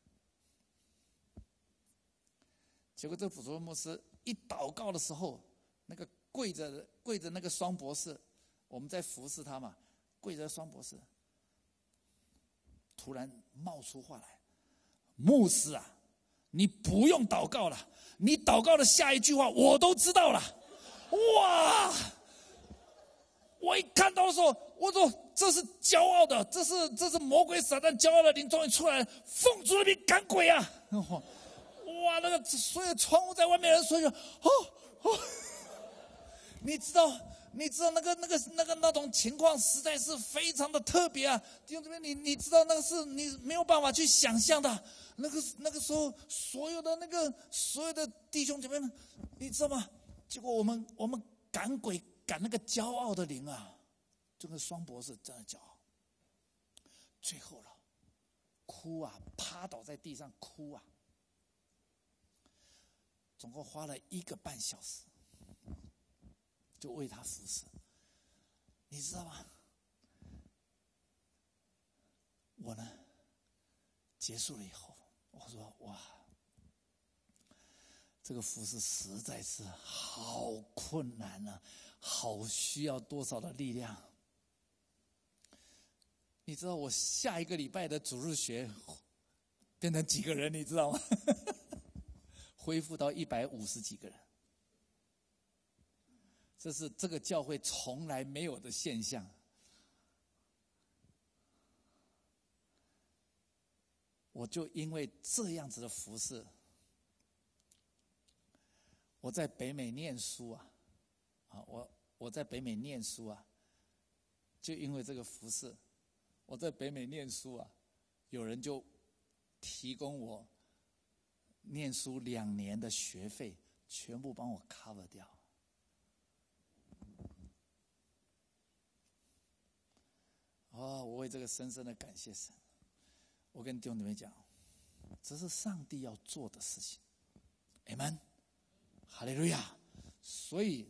结果这个主任牧师一祷告的时候，那个跪着跪着那个双博士，我们在服侍他嘛，跪着双博士。突然冒出话来，牧师啊，你不用祷告了，你祷告的下一句话我都知道了。哇！我一看到的时候，我说这是骄傲的，这是这是魔鬼撒旦骄傲的灵终于出来了，奉主的名赶鬼啊！哇，那个所有窗户在外面人说，哦哦，你知道？你知道那个那个那个那种情况实在是非常的特别啊！弟兄姊妹，你你知道那个是你没有办法去想象的。那个那个时候，所有的那个所有的弟兄姐妹们，你知道吗？结果我们我们赶鬼赶那个骄傲的灵啊，这个双博士真的骄傲。最后了，哭啊，趴倒在地上哭啊，总共花了一个半小时。就为他服侍，你知道吗？我呢，结束了以后，我说哇，这个服侍实在是好困难啊，好需要多少的力量。你知道我下一个礼拜的主日学变成几个人，你知道吗？恢复到一百五十几个人。 这是这个教会从来没有的现象。我就因为这样子的服事，我在北美念书啊，啊，我我在北美念书啊，就因为这个服事，我在北美念书啊，有人就提供我念书两年的学费，全部帮我 cover 掉。哦，我为这个深深的感谢神。我跟弟兄姊妹讲，这是上帝要做的事情。Amen， 哈利路亚。所以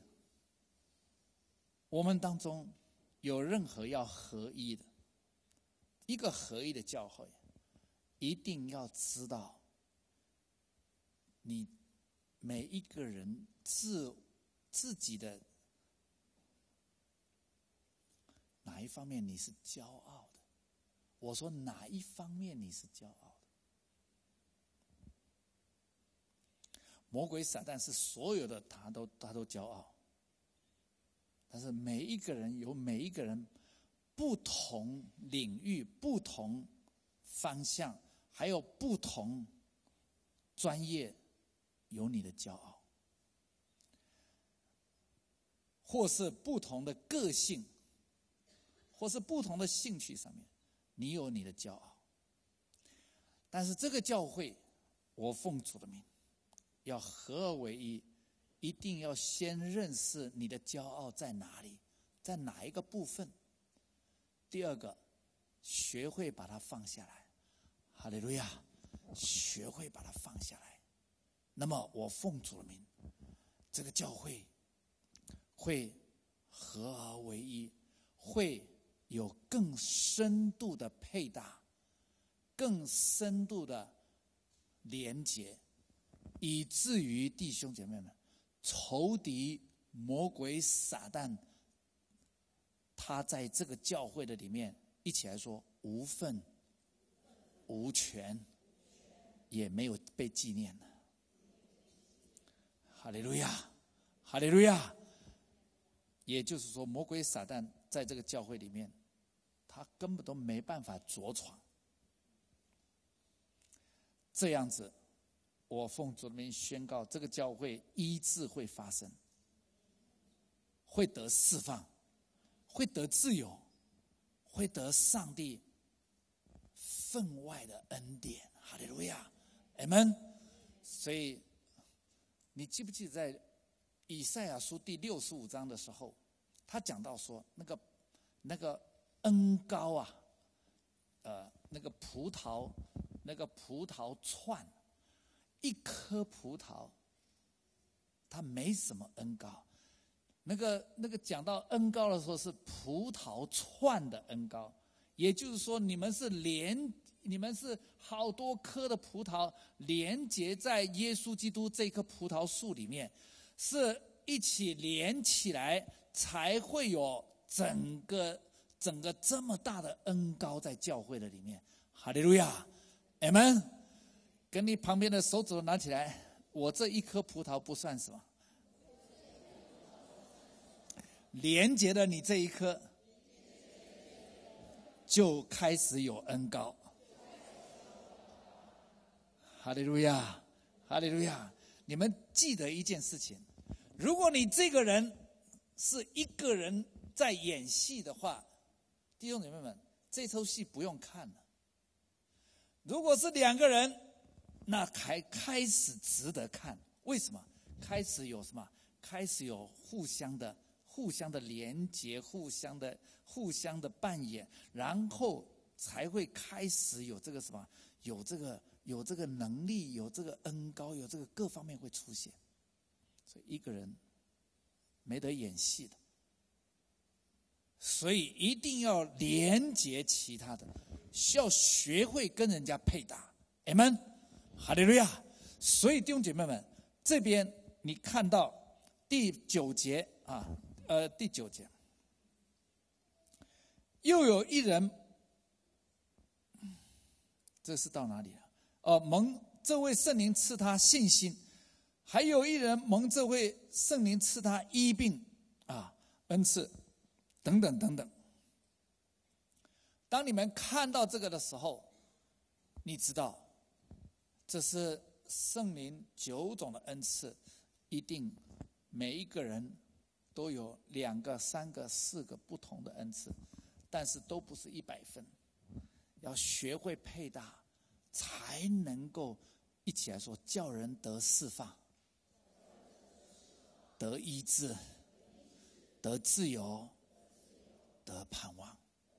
我们当中有任何要合一的，一个合一的教会，一定要知道你每一个人自自己的哪一方面你是骄傲的。我说哪一方面你是骄傲的？魔鬼撒旦是所有的他都他都骄傲，但是每一个人有每一个人不同领域、不同方向，还有不同专业，有你的骄傲，或是不同的个性，或是不同的兴趣上面，你有你的骄傲。但是这个教会，我奉主的名，要合而为一，一定要先认识你的骄傲在哪里，在哪一个部分。第二个，学会把它放下来。哈利路亚，学会把它放下来。那么我奉主的名，这个教会会合而为一，会有更深度的配搭，更深度的连结，以至于弟兄姐妹们，仇敌魔鬼撒旦，他在这个教会的里面，一起来说，无份无权，也没有被纪念了。哈利路亚，哈利路亚。也就是说，魔鬼撒旦在这个教会里面，他根本都没办法着床。这样子，我奉主的名宣告，这个教会医治会发生，会得释放，会得自由，会得上帝分外的恩典。哈利路亚，阿们。所以你记不记得在以赛亚书第六十五章的时候，他讲到说，那个那个恩膏啊，呃，那个葡萄，那个葡萄串，一颗葡萄，它没什么恩膏。那个那个讲到恩膏的时候，是葡萄串的恩膏，也就是说，你们是连，你们是好多颗的葡萄连结在耶稣基督这棵葡萄树里面，是一起连起来，才会有整个整个这么大的恩膏在教会的里面。哈利路亚，阿们。跟你旁边的手指头拿起来，我这一颗葡萄不算什么，连结了你这一颗，就开始有恩膏。哈利路亚，哈利路亚。你们记得一件事情，如果你这个人是一个人在演戏的话，弟兄姐妹们，这出戏不用看了。如果是两个人，那还开始值得看。为什么？开始有什么？开始有互相的互相的连结，互相的互相的扮演，然后才会开始有这个什么，有这个有这个能力，有这个恩膏，有这个各方面会出现。所以一个人没得演戏的，所以一定要连结其他的，需要学会跟人家配搭。阿们，哈利路亚。所以弟兄姐妹们，这边你看到第九节啊，呃，第九节，又有一人，这是到哪里了？呃，蒙这位圣灵赐他信心，还有一人蒙这位圣灵赐他医病恩赐等等等等。当你们看到这个的时候，你知道这是圣灵九种的恩赐，一定每一个人都有两个、三个、四个不同的恩赐，但是都不是一百分，要学会配搭，才能够一起来说，叫人得释放、得医治、得自由、得盼望。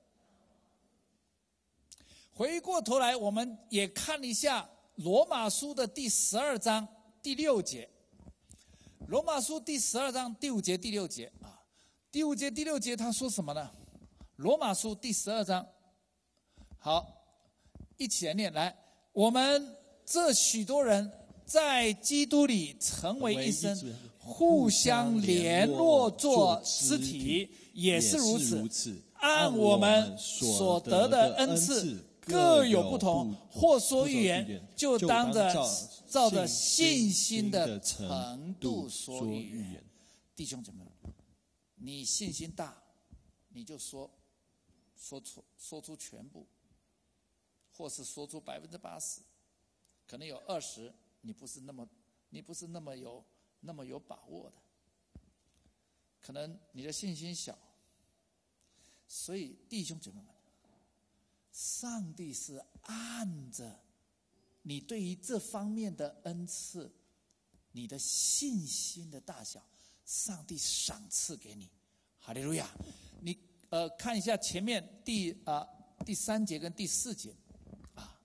回过头来，我们也看一下罗马书的第十二章第六节。罗马书第十二章第五节、第六节啊，第五节、第六节他说什么呢？罗马书第十二章，好，一起来念。来，我们这许多人在基督里成为一身，互相联络做肢体，也是如此。按我们所得的恩赐各有不同，或说预言，就当着照着信心的程度说预言。弟兄姐妹们，你信心大，你就说说出说出全部，或是说出百分之八十，可能有二十，你不是那么你不是那么有那么有把握的，可能你的信心小。所以弟兄姐妹们，上帝是按着你对于这方面的恩赐，你的信心的大小，上帝赏赐给你。哈利路亚！你呃看一下前面第啊、呃、第三节跟第四节啊，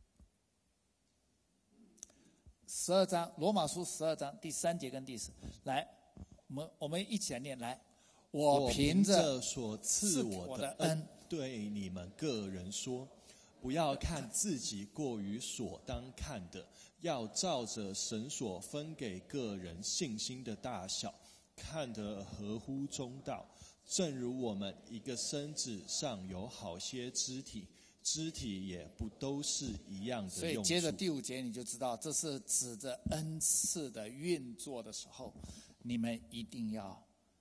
十二章罗马书十二章第三节跟第四，来，我们我们一起来念。来，我凭着所赐我的恩，对你们个人说，不要看自己过于所当看的，要照着神所分给个人信心的大小，看得合乎中道。正如我们一个身子上有好些肢体，肢体也不都是一样的用处。 所以接着第五节你就知道，这是指着恩赐的运作的时候，你们一定要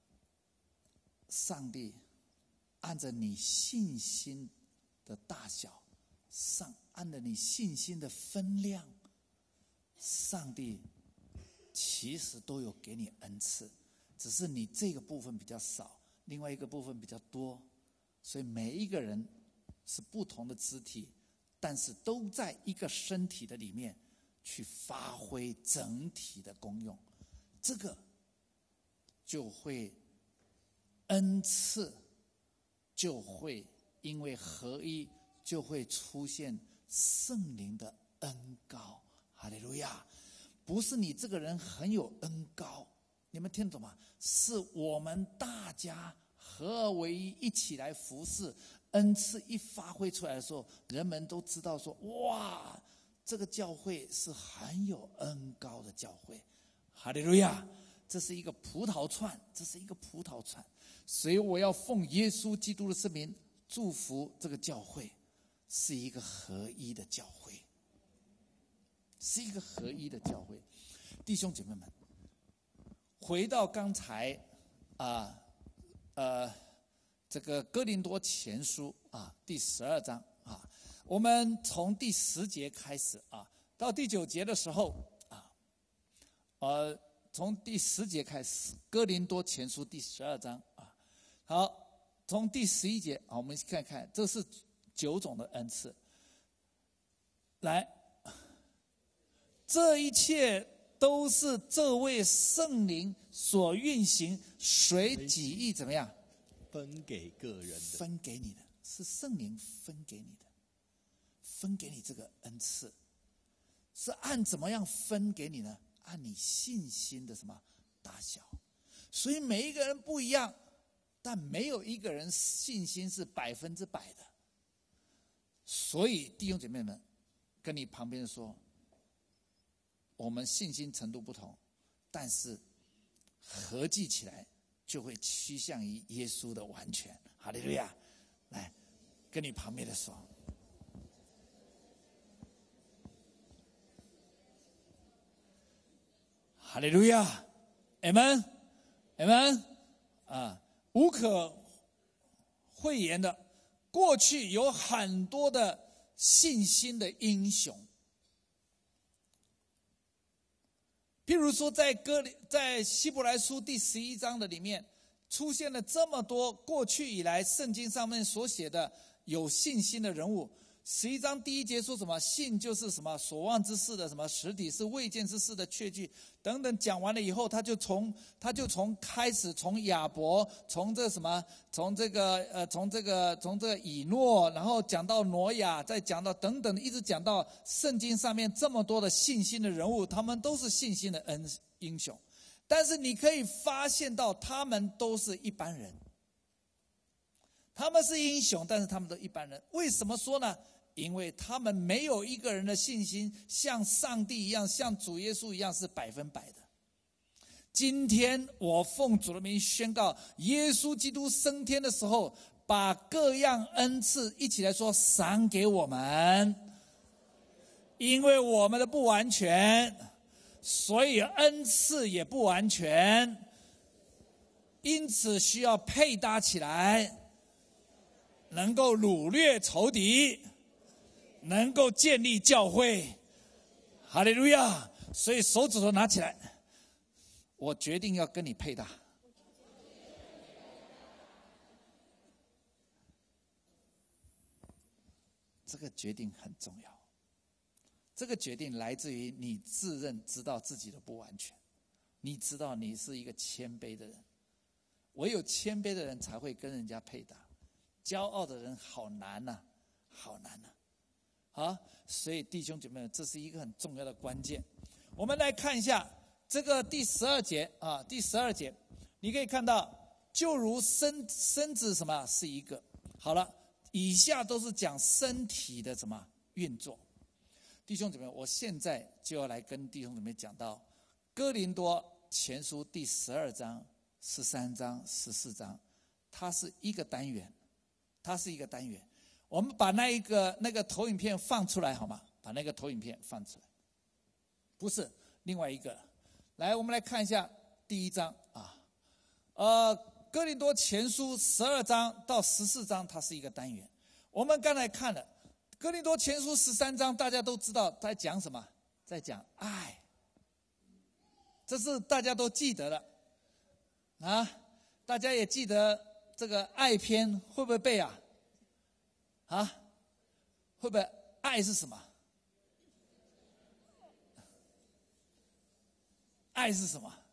上帝按着你信心的大小，上按着你信心的分量，上帝其实都有给你恩赐，只是你这个部分比较少，另外一个部分比较多。所以每一个人是不同的肢体，但是都在一个身体的里面去发挥整体的功用，这个就会恩赐就会因为合一，就会出现圣灵的恩膏。哈利路亚！不是你这个人很有恩膏，你们听懂吗？是我们大家合而为一，一起来服侍。恩赐一发挥出来的时候，人们都知道说，哇，这个教会是很有恩膏的教会。哈利路亚！这是一个葡萄串，这是一个葡萄串。所以我要奉耶稣基督的圣名祝福这个教会，是一个合一的教会，是一个合一的教会。弟兄姐妹们，回到刚才啊呃这个哥林多前书啊第十二章啊，我们从第十节开始啊，到第九节的时候啊，呃从第十节开始，哥林多前书第十二章啊，好，从第十一节啊，我们看看，这是九种的恩赐。来，这一切都是这位圣灵所运行，随己意怎么样？ 分给个人的， 分给你的，是圣灵分给你的，分给你这个恩赐，是按怎么样分给你呢？按你信心的什么大小。所以每一个人不一样，但没有一个人信心是百分之百的。所以弟兄姐妹们，跟你旁边说，我们信心程度不同，但是合计起来就会趋向于耶稣的完全。哈利路亚！来，跟你旁边的说，哈利路亚 ，Amen，Amen 啊！ 无可讳言的，过去有很多的信心的英雄。譬如说在哥在希伯来书第十一章的里面，出现了这么多过去以来圣经上面所写的有信心的人物。十一章第一节说什么？信就是什么？所望之事的什么实体，是未见之事的确据等等。讲完了以后，他就从他就从开始从亚伯，从这什么，从这个呃，从这个从这个以诺，然后讲到挪亚，再讲到等等，一直讲到圣经上面这么多的信心的人物，他们都是信心的恩英雄。但是你可以发现到，他们都是一般人。他们是英雄，但是他们都一般人。为什么说呢？因为他们没有一个人的信心像上帝一样，像主耶稣一样是百分百的。今天我奉主的名宣告，耶稣基督升天的时候，把各样恩赐一起来说赏给我们。因为我们的不完全，所以恩赐也不完全，因此需要配搭起来，能够掳掠仇敌，能够建立教会。哈利路亚！所以手指头拿起来，我决定要跟你配搭。这个决定很重要。这个决定来自于你自认知道自己的不完全，你知道你是一个谦卑的人，唯有谦卑的人才会跟人家配搭，骄傲的人好难啊，好难啊！好，所以弟兄姐妹们，这是一个很重要的关键。我们来看一下这个第十二节啊，第十二节，你可以看到，就如身身子什么是一个。好了，以下都是讲身体的什么运作。弟兄姊妹，我现在就要来跟弟兄姊妹讲到哥林多前书第十二章、十三章、十四章，它是一个单元，它是一个单元。我们把那一个那个投影片放出来好吗？把那个投影片放出来，不是另外一个。来，我们来看一下第一章啊，呃，哥林多前书十二章到十四章，它是一个单元。我们刚才看了哥林多前书十三章，大家都知道在讲什么，在讲爱，这是大家都记得的啊。大家也记得这个爱篇会不会背啊？啊，会不会？爱是什么？爱是什么？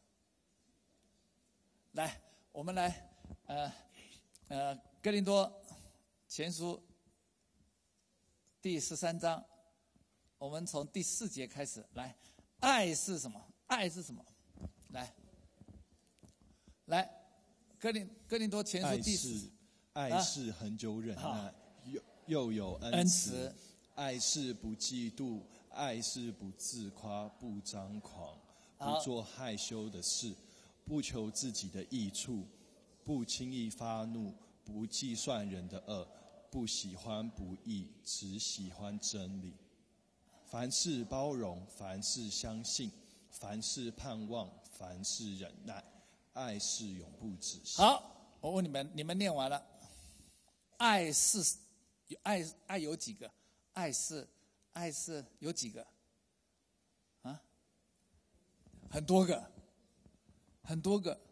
来，我们来，呃，呃，哥林多前书第十三章，我们从第四节开始来。爱是什么？爱是什么？来，来，哥林哥林多前书第四， 爱是恒久忍耐。啊又又有恩慈，爱是不嫉妒，爱是不自夸，不张狂，不做害羞的事，不求自己的益处，不轻易发怒，不计算人的恶，不喜欢不义，只喜欢真理。凡事包容，凡事相信，凡事盼望，凡事忍耐，爱是永不止息。 好，我问你们，你们念完了，爱是爱爱有几个？爱是爱是有几个？啊，很多个，很多个。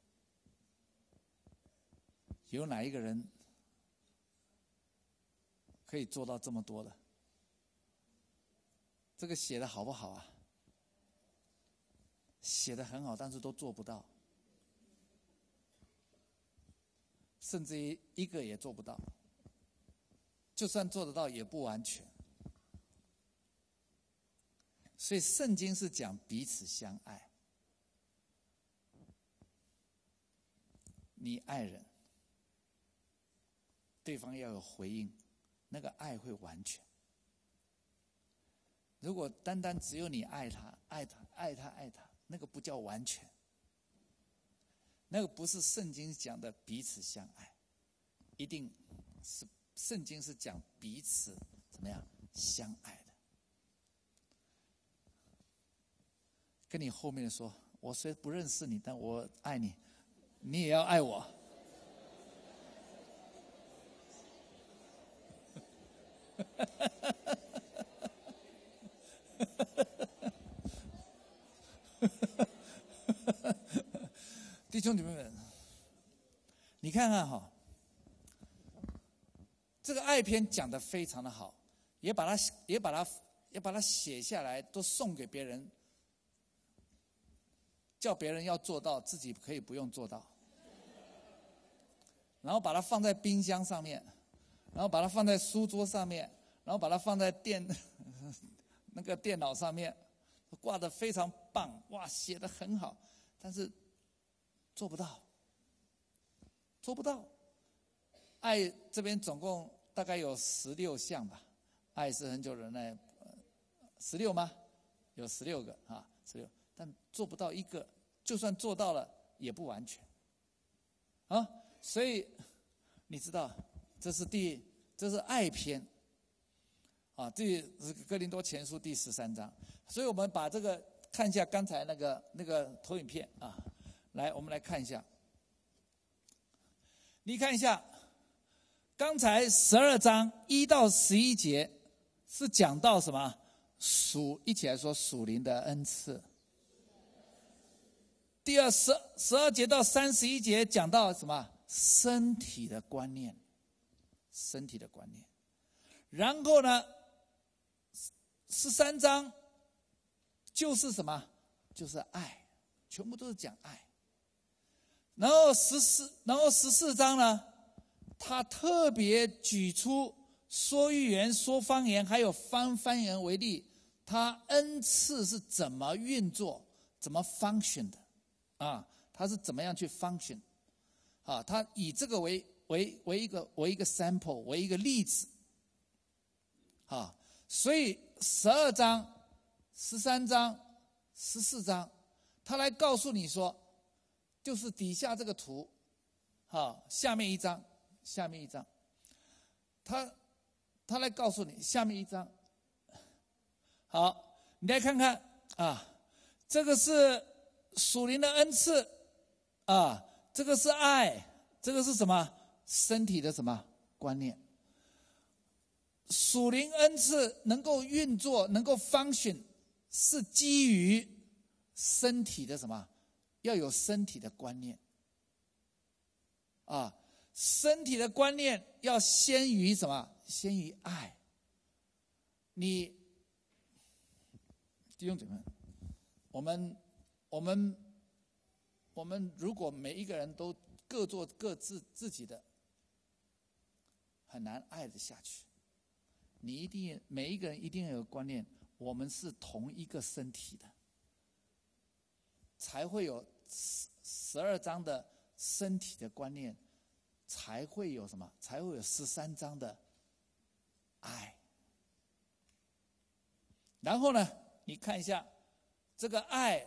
有哪一个人可以做到这么多的？这个写的好不好啊？写的很好，但是都做不到，甚至于一个也做不到。就算做得到也不完全。所以圣经是讲彼此相爱，你爱人，对方要有回应，那个爱会完全。如果单单只有你爱他爱他爱他爱他，那个不叫完全，那个不是圣经讲的彼此相爱，一定是圣经是讲彼此怎么样相爱的。跟你后面说，我虽不认识你，但我爱你，你也要爱我。 弟兄姐妹们，你看看哈，这个爱篇讲得非常的好，也把它也把它也把它写下来，都送给别人，叫别人要做到，自己可以不用做到。然后把它放在冰箱上面，然后把它放在书桌上面，然后把它放在电那个电脑上面，挂得非常棒，哇，写得很好，但是做不到，做不到。爱这边总共大概有十六项吧，爱是恒久忍耐，十六吗？有十六个啊，十六，但做不到一个，就算做到了也不完全啊。所以你知道，这是第这是爱篇啊，这是哥林多前书第十三章。所以我们把这个看一下刚才那个那个投影片啊，来，我们来看一下。你看一下，刚才十二章一到十一节是讲到什么？属，一起来说属灵的恩赐。第二十十二节到三十一节讲到什么？身体的观念，身体的观念。然后呢，十三章就是什么？就是爱，全部都是讲爱。然后十四，然后十四章呢，他特别举出说预言、说方言，还有方方言为例，他恩赐是怎么运作、怎么 function 的啊？他是怎么样去 function？啊，他以这个为为为一个为一个 sample， 为一个例子，啊，所以十二章、十三章、十四章，他来告诉你说，就是底下这个图，啊，下面一章，下面一章，他他来告诉你下面一章，好，你来看看啊，这个是属灵的恩赐啊。这个是爱，这个是什么？身体的什么观念？属灵恩赐能够运作，能够 function， 是基于身体的什么？要有身体的观念啊！身体的观念要先于什么？先于爱。你弟兄姊妹，我们我们。我们如果每一个人都各做各自自己的，很难爱得下去。你一定每一个人一定要有观念，我们是同一个身体的，才会有十二章的身体的观念，才会有什么？才会有十三章的爱。然后呢，你看一下这个爱。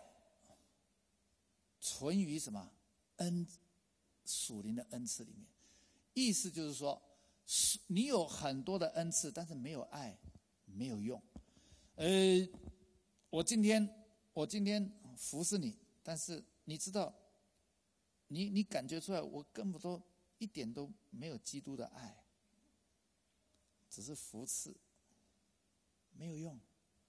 存于什么恩属灵的恩赐里面，意思就是说，你有很多的恩赐，但是没有爱，没有用。呃，我今天我今天服侍你，但是你知道，你你感觉出来，我根本都一点都没有基督的爱，只是服侍，没有用。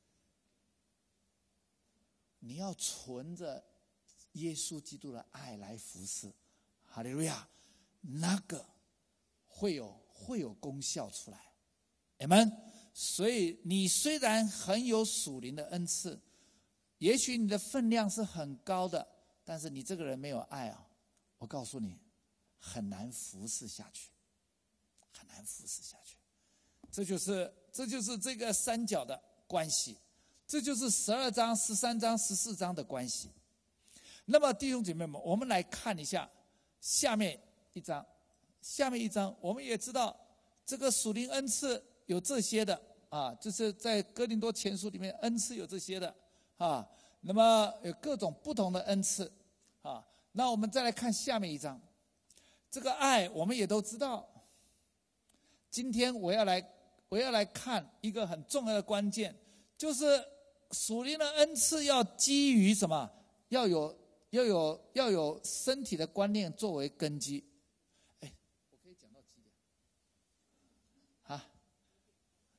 你要存着耶稣基督的爱来服侍，哈利路亚，那个会有会有功效出来，阿们。所以你虽然很有属灵的恩赐，也许你的分量是很高的，但是你这个人没有爱啊，我告诉你，很难服侍下去，很难服侍下去。这就是这就是这个三角的关系，这就是十二章、十三章、十四章的关系。那么弟兄姐妹们，我们来看一下下面一章。下面一章我们也知道，这个属灵恩赐有这些的啊，就是在哥林多前书里面恩赐有这些的啊。那么有各种不同的恩赐啊。那我们再来看下面一章，这个爱我们也都知道。今天我要来我要来看一个很重要的关键，就是属灵的恩赐要基于什么？要有要有要有身体的观念作为根基。哎，我可以讲到几点？啊，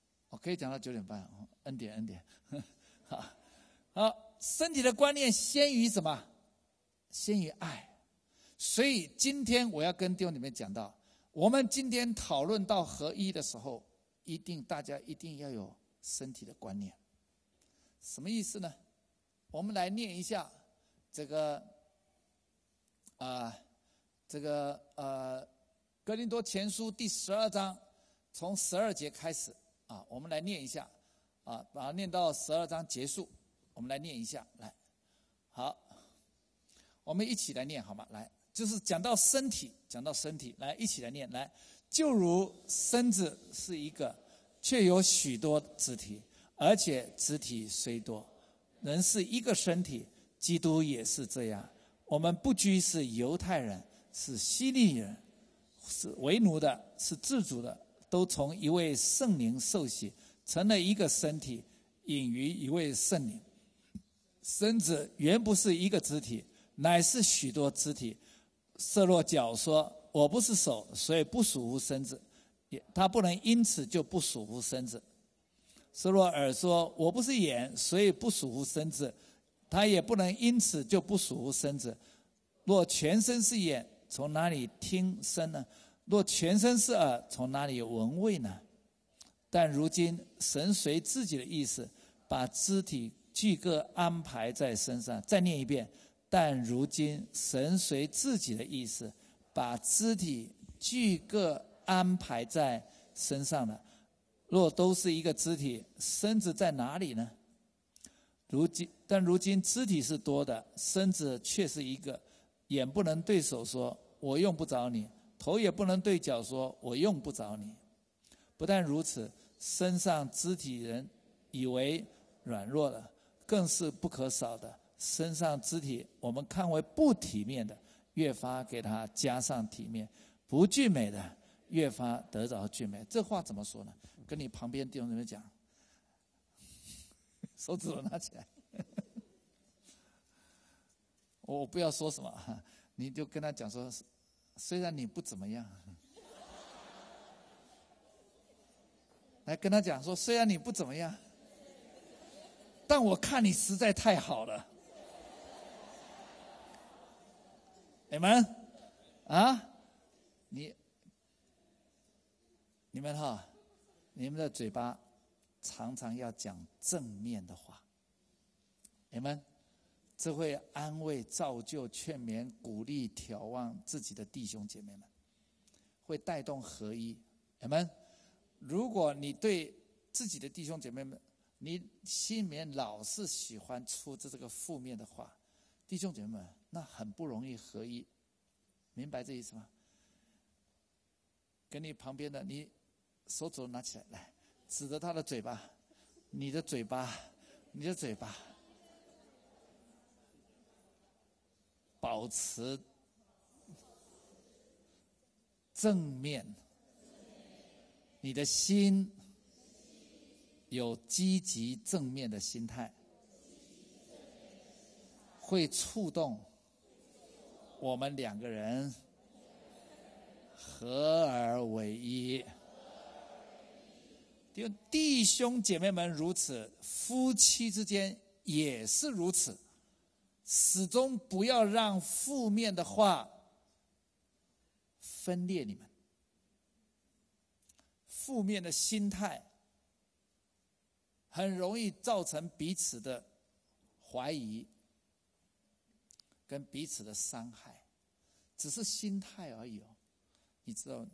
可以讲到九点半，恩典恩典。好，好，身体的观念先于什么？先于爱。所以今天我要跟弟兄姊妹讲到，我们今天讨论到合一的时候，一定大家一定要有身体的观念。什么意思呢？我们来念一下这个啊、呃，这个呃，哥林多前书第十二章，从十二节开始啊，我们来念一下啊，把它念到十二章结束，我们来念一下，来，好，我们一起来念好吗？来，就是讲到身体，讲到身体，来一起来念，来，就如身子是一个，却有许多肢体，而且肢体虽多，人是一个身体，基督也是这样。我们不拘是犹太人，是希利人，是为奴的，是自主的，都从一位圣灵受洗，成了一个身体，隐于一位圣灵。身子原不是一个肢体，乃是许多肢体。设若脚说我不是手，所以不属乎身子，他不能因此就不属乎身子。设若耳说我不是眼，所以不属乎身子，他也不能因此就不属乎身子。若全身是眼，从哪里听声呢？若全身是耳，从哪里闻味呢？但如今神随自己的意思，把肢体俱各安排在身上。再念一遍，但如今神随自己的意思，把肢体俱各安排在身上了。若都是一个肢体，身子在哪里呢？如今，但如今肢体是多的，身子却是一个。眼不能对手说我用不着你，头也不能对脚说我用不着你。不但如此，身上肢体人以为软弱的，更是不可少的。身上肢体我们看为不体面的，越发给它加上体面；不俊美的，越发得着俊美。这话怎么说呢？跟你旁边弟兄姊妹讲，手指头拿起来。我不要说什么，你就跟他讲说，虽然你不怎么样，来跟他讲说，虽然你不怎么样，但我看你实在太好了。你们啊，你你们哈，你们的嘴巴常常要讲正面的话，你们。这会安慰、造就、劝勉、鼓励、眺望自己的弟兄姐妹们，会带动合一。你们，如果你对自己的弟兄姐妹们，你心里面老是喜欢出这这个负面的话，弟兄姐妹们，那很不容易合一。明白这意思吗？跟你旁边的，你手指头拿起来，来指着他的嘴巴，你的嘴巴，你的嘴巴。保持正面，你的心有积极正面的心态，会触动我们两个人合而为一。弟兄姐妹们如此，夫妻之间也是如此。始终不要让负面的话分裂你们，负面的心态很容易造成彼此的怀疑跟彼此的伤害，只是心态而已哦。你知道，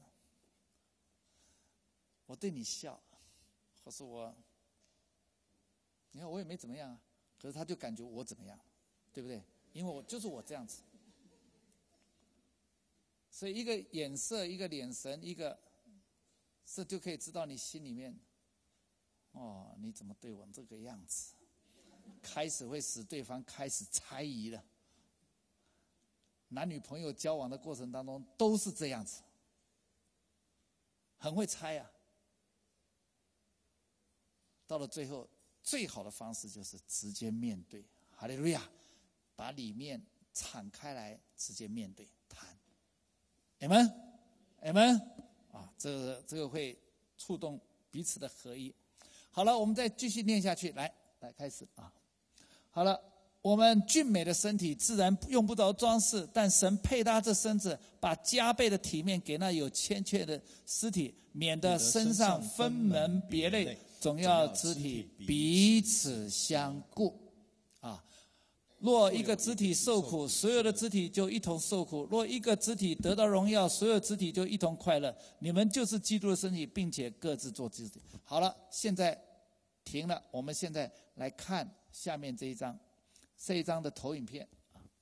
我对你笑，或是我，你看我也没怎么样啊，可是他就感觉我怎么样。对不对？因为我就是我这样子，所以一个眼色，一个眼神，一个，这就可以知道你心里面，哦，你怎么对我这个样子？开始会使对方开始猜疑了。男女朋友交往的过程当中都是这样子，很会猜啊。到了最后，最好的方式就是直接面对。哈利路亚！把里面敞开来，直接面对谈。阿们，阿们啊，这个这个会触动彼此的合一。 好了，我们再继续念下去，来，来开始啊。好了，我们俊美的身体自然用不着装饰，但神配搭这身子，把加倍的体面给那有欠缺的肢体，免得身上分门别类，总要肢体彼此相顾啊。若一个肢体受苦，所有的肢体就一同受苦；若一个肢体得到荣耀，所有肢体就一同快乐。你们就是基督的身体，并且各自做肢体。好了，现在停了，我们现在来看下面这一章，这一章的投影片。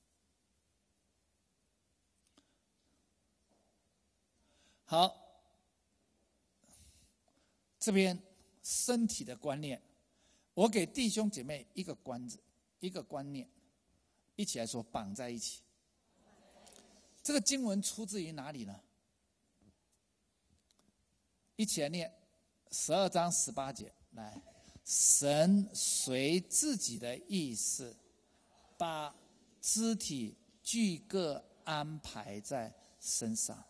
好，这边身体的观念，我给弟兄姐妹一个观字，一个观念。一起来说，绑在一起。这个经文出自于哪里呢？一起来念十二章十八节。来，神随自己的意思，把肢体俱各安排在身上。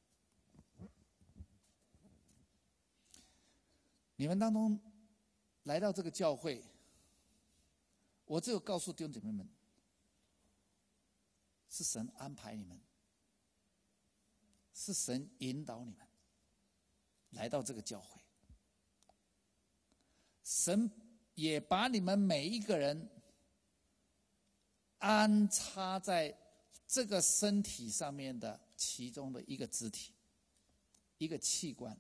你们当中来到这个教会，我只有告诉弟兄姐妹们，是神安排你们，是神引导你们来到这个教会。神也把你们每一个人安插在这个身体上面的其中的一个肢体，一个器官，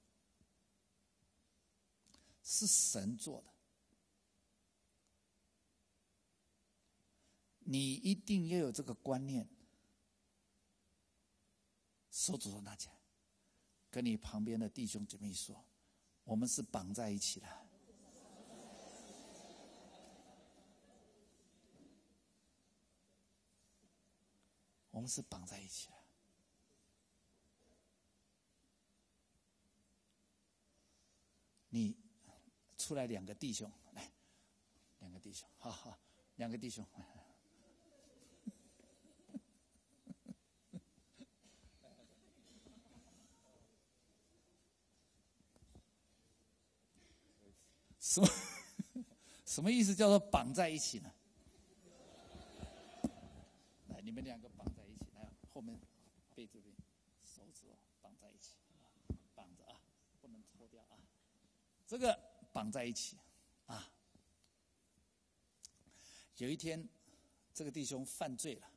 是神做的。你一定要有这个观念，手指头拿起来，跟你旁边的弟兄姐妹说，我们是绑在一起的。我们是绑在一起的。你出来两个弟兄，来，两个弟兄，好好，两个弟兄。什么什么意思叫做绑在一起呢？来，你们两个绑在一起，来，后面背这边，手指绑在一起，绑着啊，不能脱掉啊。这个绑在一起啊。有一天，这个弟兄犯罪了，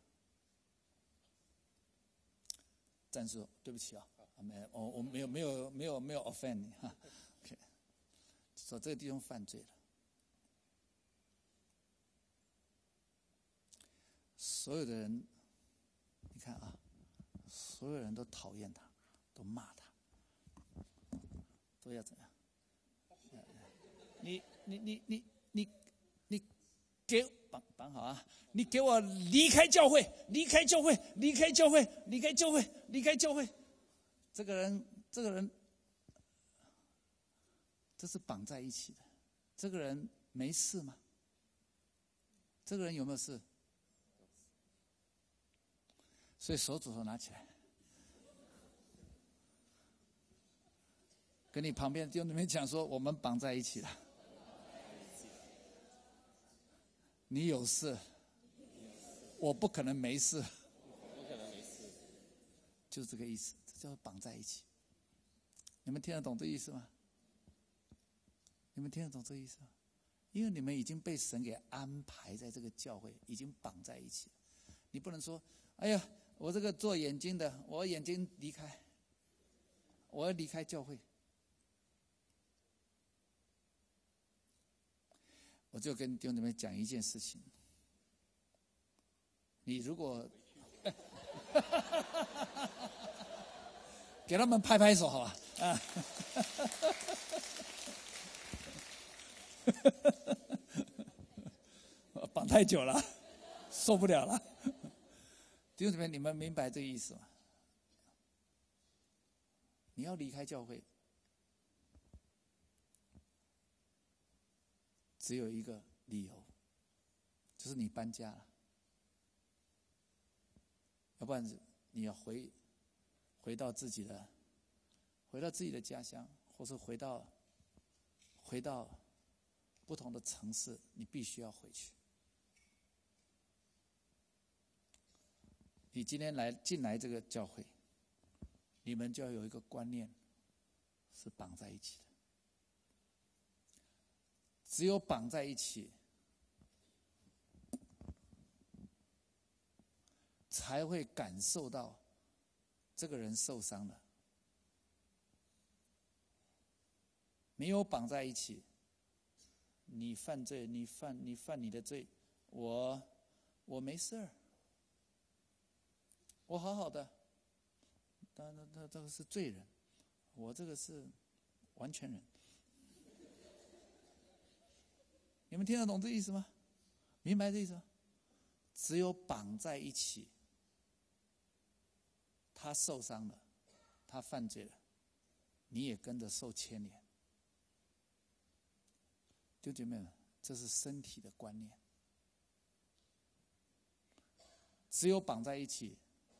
战士，对不起啊，没，我我没有没有没有没有 offend 你哈。说这个弟兄犯罪了，所有的人，你看啊，所有人都讨厌他，都骂他，都要怎样？你你你你你你给绑绑好啊！你给我离开教会，离开教会，离开教会，离开教会，离开教会。这个人，这个人。这是绑在一起的。这个人没事吗？这个人有没有事？所以手指头拿起来，跟你旁边弟兄姊妹讲说，我们绑在一起了。你有事，我不可能没事， 不可能没事， 就是这个意思，这叫绑在一起。你们听得懂这意思吗？你们听得懂这意思吗？因为你们已经被神给安排在这个教会，已经绑在一起。你不能说，哎呀，我这个做眼睛的，我眼睛离开，我要离开教会。我就跟弟兄姊妹讲一件事情，你如果给他们拍拍手好吧？啊绑太久了，受不了了。弟兄姊妹，你们明白这个意思吗？你要离开教会，只有一个理由，就是你搬家了，要不然你要回回到自己的，回到自己的家乡，或是回到回到不同的城市，你必须要回去。你今天来进来这个教会，你们就要有一个观念，是绑在一起的。只有绑在一起，才会感受到这个人受伤了。没有绑在一起，你犯罪，你犯你犯你的罪，我我没事儿，我好好的，他他他这个是罪人，我这个是完全人。你们听得懂这意思吗？明白这意思吗？只有绑在一起，他受伤了，他犯罪了，你也跟着受牵连。弟兄姐妹们，这是身体的观念。只有绑在一起，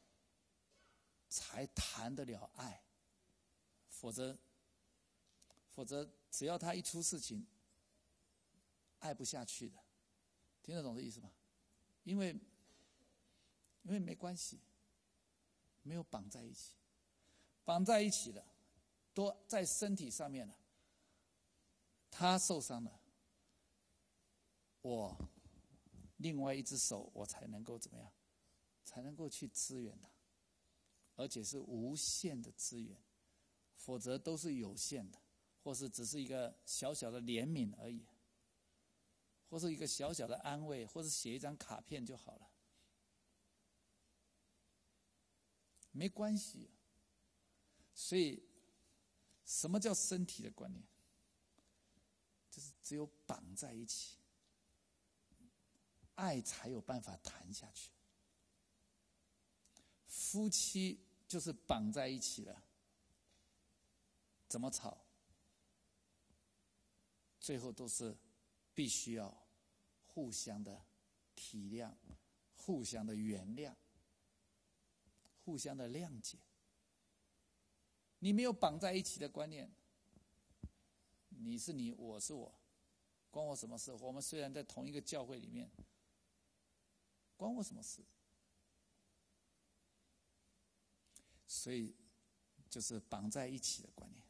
才谈得了爱，否则，否则只要他一出事情，爱不下去的。听得懂这意思吗？因为，因为没关系，没有绑在一起，绑在一起的，都在身体上面了。他受伤了，我另外一只手，我才能够怎么样？才能够去支援他，而且是无限的资源，否则都是有限的，或是只是一个小小的怜悯而已，或是一个小小的安慰，或是写一张卡片就好了，没关系。所以，什么叫身体的观念？就是只有绑在一起，爱才有办法谈下去。夫妻就是绑在一起了，怎么吵，最后都是必须要互相的体谅，互相的原谅，互相的谅解。你没有绑在一起的观念，你是你，我是我，关我什么事？我们虽然在同一个教会里面，关我什么事？所以，就是绑在一起的观念，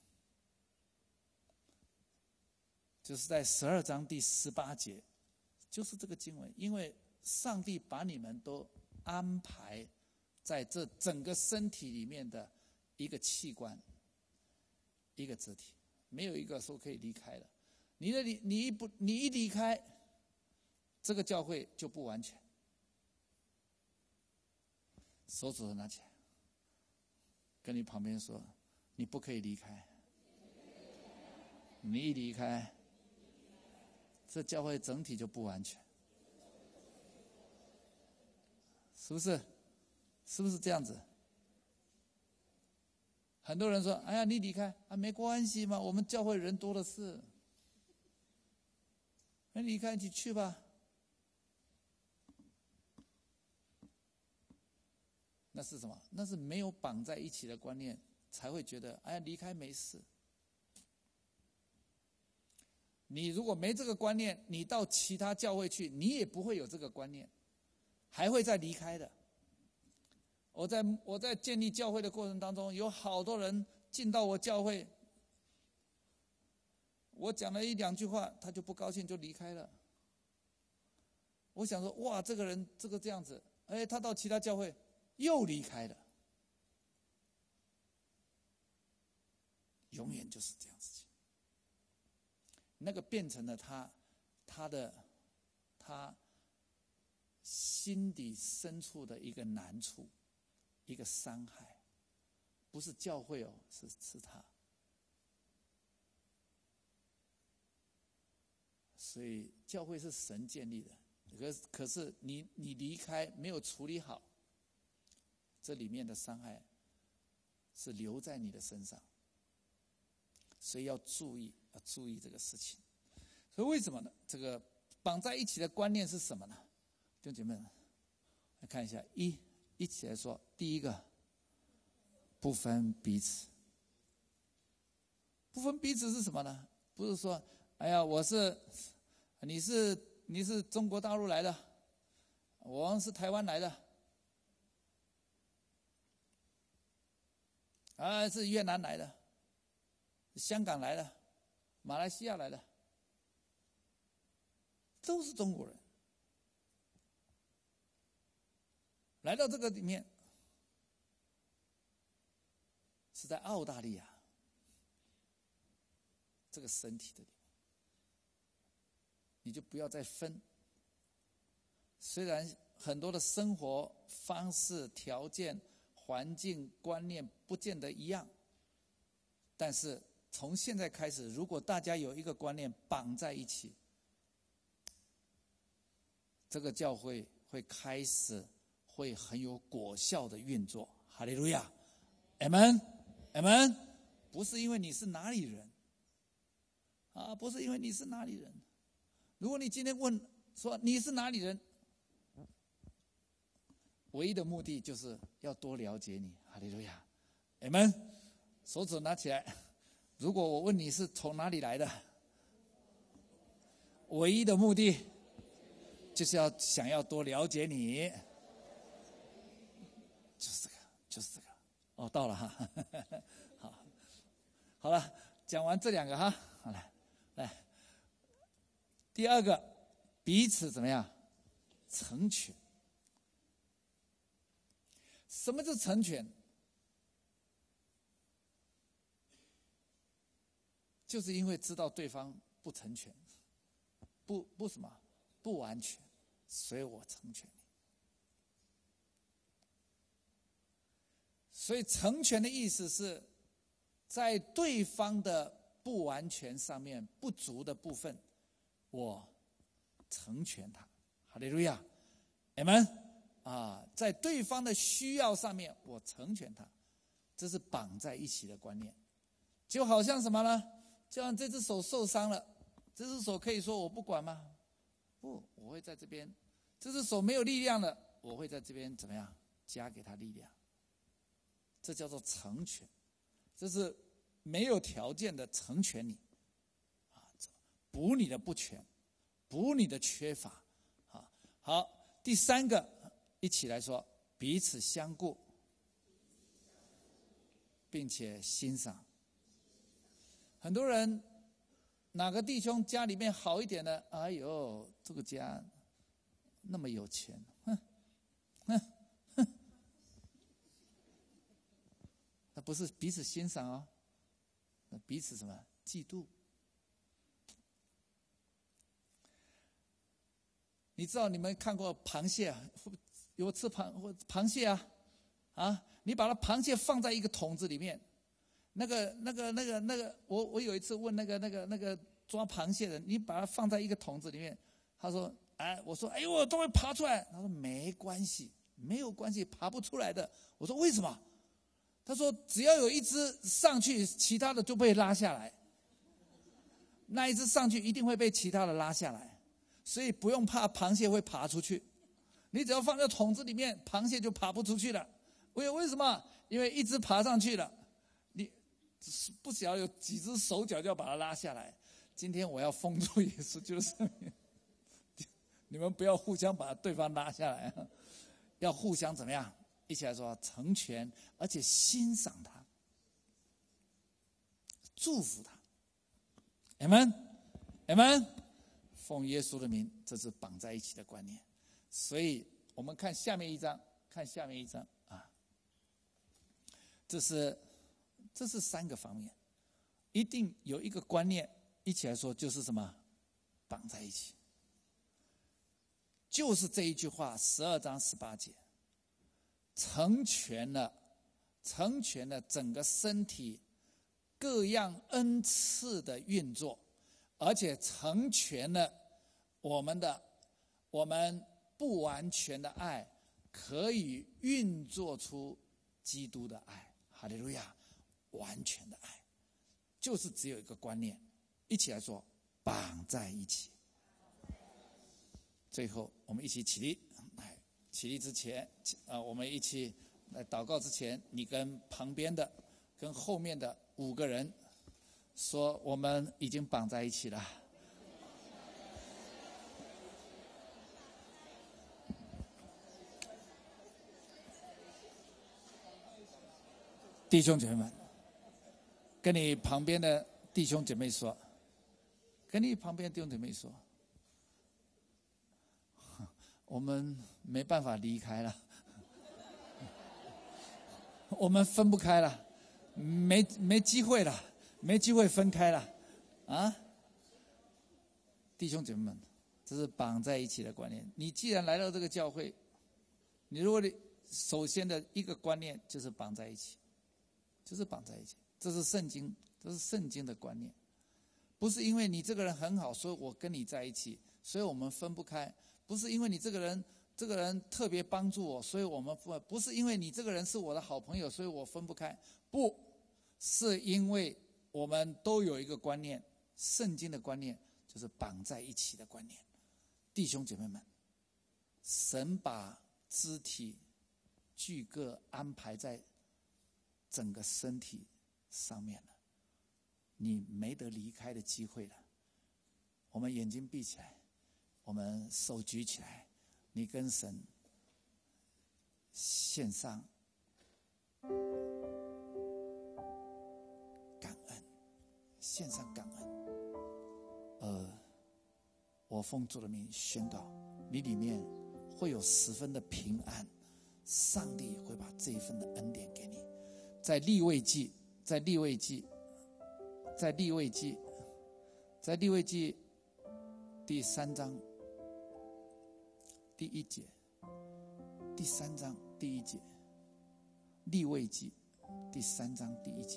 就是在十二章第十八节，就是这个经文。因为上帝把你们都安排在这整个身体里面的一个器官，一个肢体，没有一个说可以离开的。你的离，你一不，你一离开，这个教会就不完全。手指头拿起来，跟你旁边说，你不可以离开。你一离开，这教会整体就不完全，是不是？是不是这样子？很多人说，哎呀，你离开啊，没关系嘛，我们教会人多的是。那离开你去吧。那是什么？那是没有绑在一起的观念，才会觉得，哎呀，离开没事。你如果没这个观念，你到其他教会去，你也不会有这个观念，还会再离开的。我在我在建立教会的过程当中，有好多人进到我教会，我讲了一两句话，他就不高兴，就离开了。我想说，哇，这个人这个这样子，哎，他到其他教会又离开了，永远就是这样子。那个变成了他他的他心底深处的一个难处，一个伤害，不是教会哦，是是他。所以教会是神建立的，可是可是你你离开没有处理好，这里面的伤害是留在你的身上，所以要注意，要注意这个事情。所以为什么呢？这个绑在一起的观念是什么呢？弟兄姐妹们，来看一下，一一起来说，第一个，不分彼此。不分彼此是什么呢？不是说哎呀，我是，你是你是中国大陆来的，我是台湾来的，啊，是越南来的，香港来的，马来西亚来的，都是中国人。来到这个里面，是在澳大利亚这个身体的里面，你就不要再分。虽然很多的生活方式、条件、环境、观念不见得一样，但是从现在开始，如果大家有一个观念绑在一起，这个教会会开始会很有果效的运作。哈利路亚，阿们，阿们。不是因为你是哪里人啊，不是因为你是哪里人。如果你今天问说你是哪里人，唯一的目的就是要多了解你。哈利路亚，阿们。手指拿起来。如果我问你是从哪里来的，唯一的目的就是要想要多了解你。就是这个，就是这个。哦，到了哈，好，好了，讲完这两个哈，好来，来，第二个，彼此怎么样？成全。什么是成全？就是因为知道对方不成全，不不什么，不完全，所以我成全你。所以成全的意思是在对方的不完全上面不足的部分，我成全他。哈利路亚，阿们啊！在对方的需要上面，我成全他，这是绑在一起的观念。就好像什么呢？就像这只手受伤了，这只手可以说我不管吗？不，我会在这边。这只手没有力量了，我会在这边怎么样？加给他力量。这叫做成全，这是没有条件的成全你，啊，补你的不全，补你的缺乏，啊，好，第三个，一起来说，彼此相顾，并且欣赏。很多人哪个弟兄家里面好一点的，哎呦，这个家那么有钱，哼，哼。那不是彼此欣赏哦，那彼此什么？嫉妒。你知道你们看过螃蟹啊？有吃螃螃蟹啊？啊，你把它螃蟹放在一个桶子里面，那个那个那个那个，我我有一次问那个那个那个抓螃蟹的，你把它放在一个桶子里面，他说，哎，我说，哎呦，我都会爬出来。他说没关系，没有关系，爬不出来的。我说为什么？他说只要有一只上去，其他的就被拉下来。那一只上去一定会被其他的拉下来，所以不用怕螃蟹会爬出去。你只要放在桶子里面，螃蟹就爬不出去了。为为什么？因为一只爬上去了，你不晓得有几只手脚就要把它拉下来。今天我要封住耶稣，就是你们不要互相把对方拉下来，要互相怎么样？一起来说成全，而且欣赏他，祝福他。阿们，阿们，奉耶稣的名，这是绑在一起的观念。所以我们看下面一章，看下面一章啊，这是这是三个方面，一定有一个观念，一起来说就是什么？绑在一起，就是这一句话，十二章十八节。成全了，成全了整个身体各样恩赐的运作，而且成全了我们的我们不完全的爱，可以运作出基督的爱。哈利路亚！完全的爱，就是只有一个观念，一起来说，绑在一起。最后，我们一起起立。起立之前，啊，我们一起来祷告之前，你跟旁边的、跟后面的五个人说，我们已经绑在一起了。 弟兄姐妹们，跟你旁边的弟兄姐妹说，跟你旁边的弟兄姐妹说，我们没办法离开了，我们分不开了，没没机会了，没机会分开了，啊！弟兄姐妹们，这是绑在一起的观念。你既然来到这个教会，你如果你首先的一个观念就是绑在一起，就是绑在一起，这是圣经，这是圣经的观念，不是因为你这个人很好，所以我跟你在一起，所以我们分不开。不是因为你这个人这个人特别帮助我，所以我们不不是因为你这个人是我的好朋友，所以我分不开。不是因为我们都有一个观念，圣经的观念就是绑在一起的观念。弟兄姐妹们，神把肢体俱各安排在整个身体上面了，你没得离开的机会了。我们眼睛闭起来，我们手举起来，你跟神献上感恩，献上感恩。呃，我奉主的名宣告，你里面会有十分的平安，上帝会把这一份的恩典给你。在利未记，在利未记，在利未记，在利未记第三章第一节，第三章第一节，利未记第三章第一节，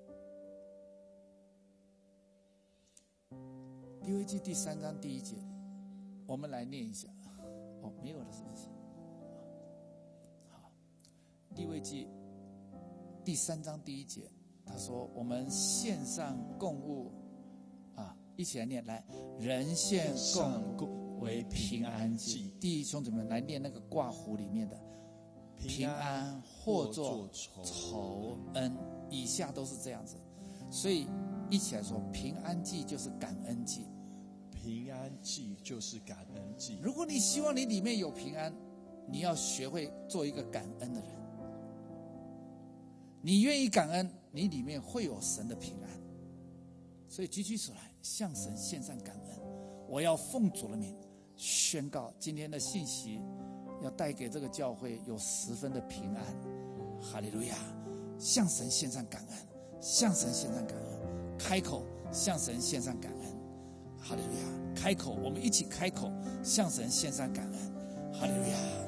利未记第三章第一节，我们来念一下。哦，没有了，是不是？好，利未记第三章第一节，他说：“我们献上供物啊，一起来念，来，人献供物为平安祭。”弟兄姊妹来念那个挂弧里面的平安或作仇恩，以下都是这样子，所以一起来说，平安祭就是感恩祭。 平安祭就是感恩祭。 如果你希望你里面有平安，你要学会做一个感恩的人。你愿意感恩，你里面会有神的平安。所以举起手来，向神献上感恩。我要奉主的名宣告，今天的信息要带给这个教会有十分的平安。哈利路亚！向神献上感恩，向神献上感恩，开口向神献上感恩。哈利路亚！开口，我们一起开口向神献上感恩。哈利路亚！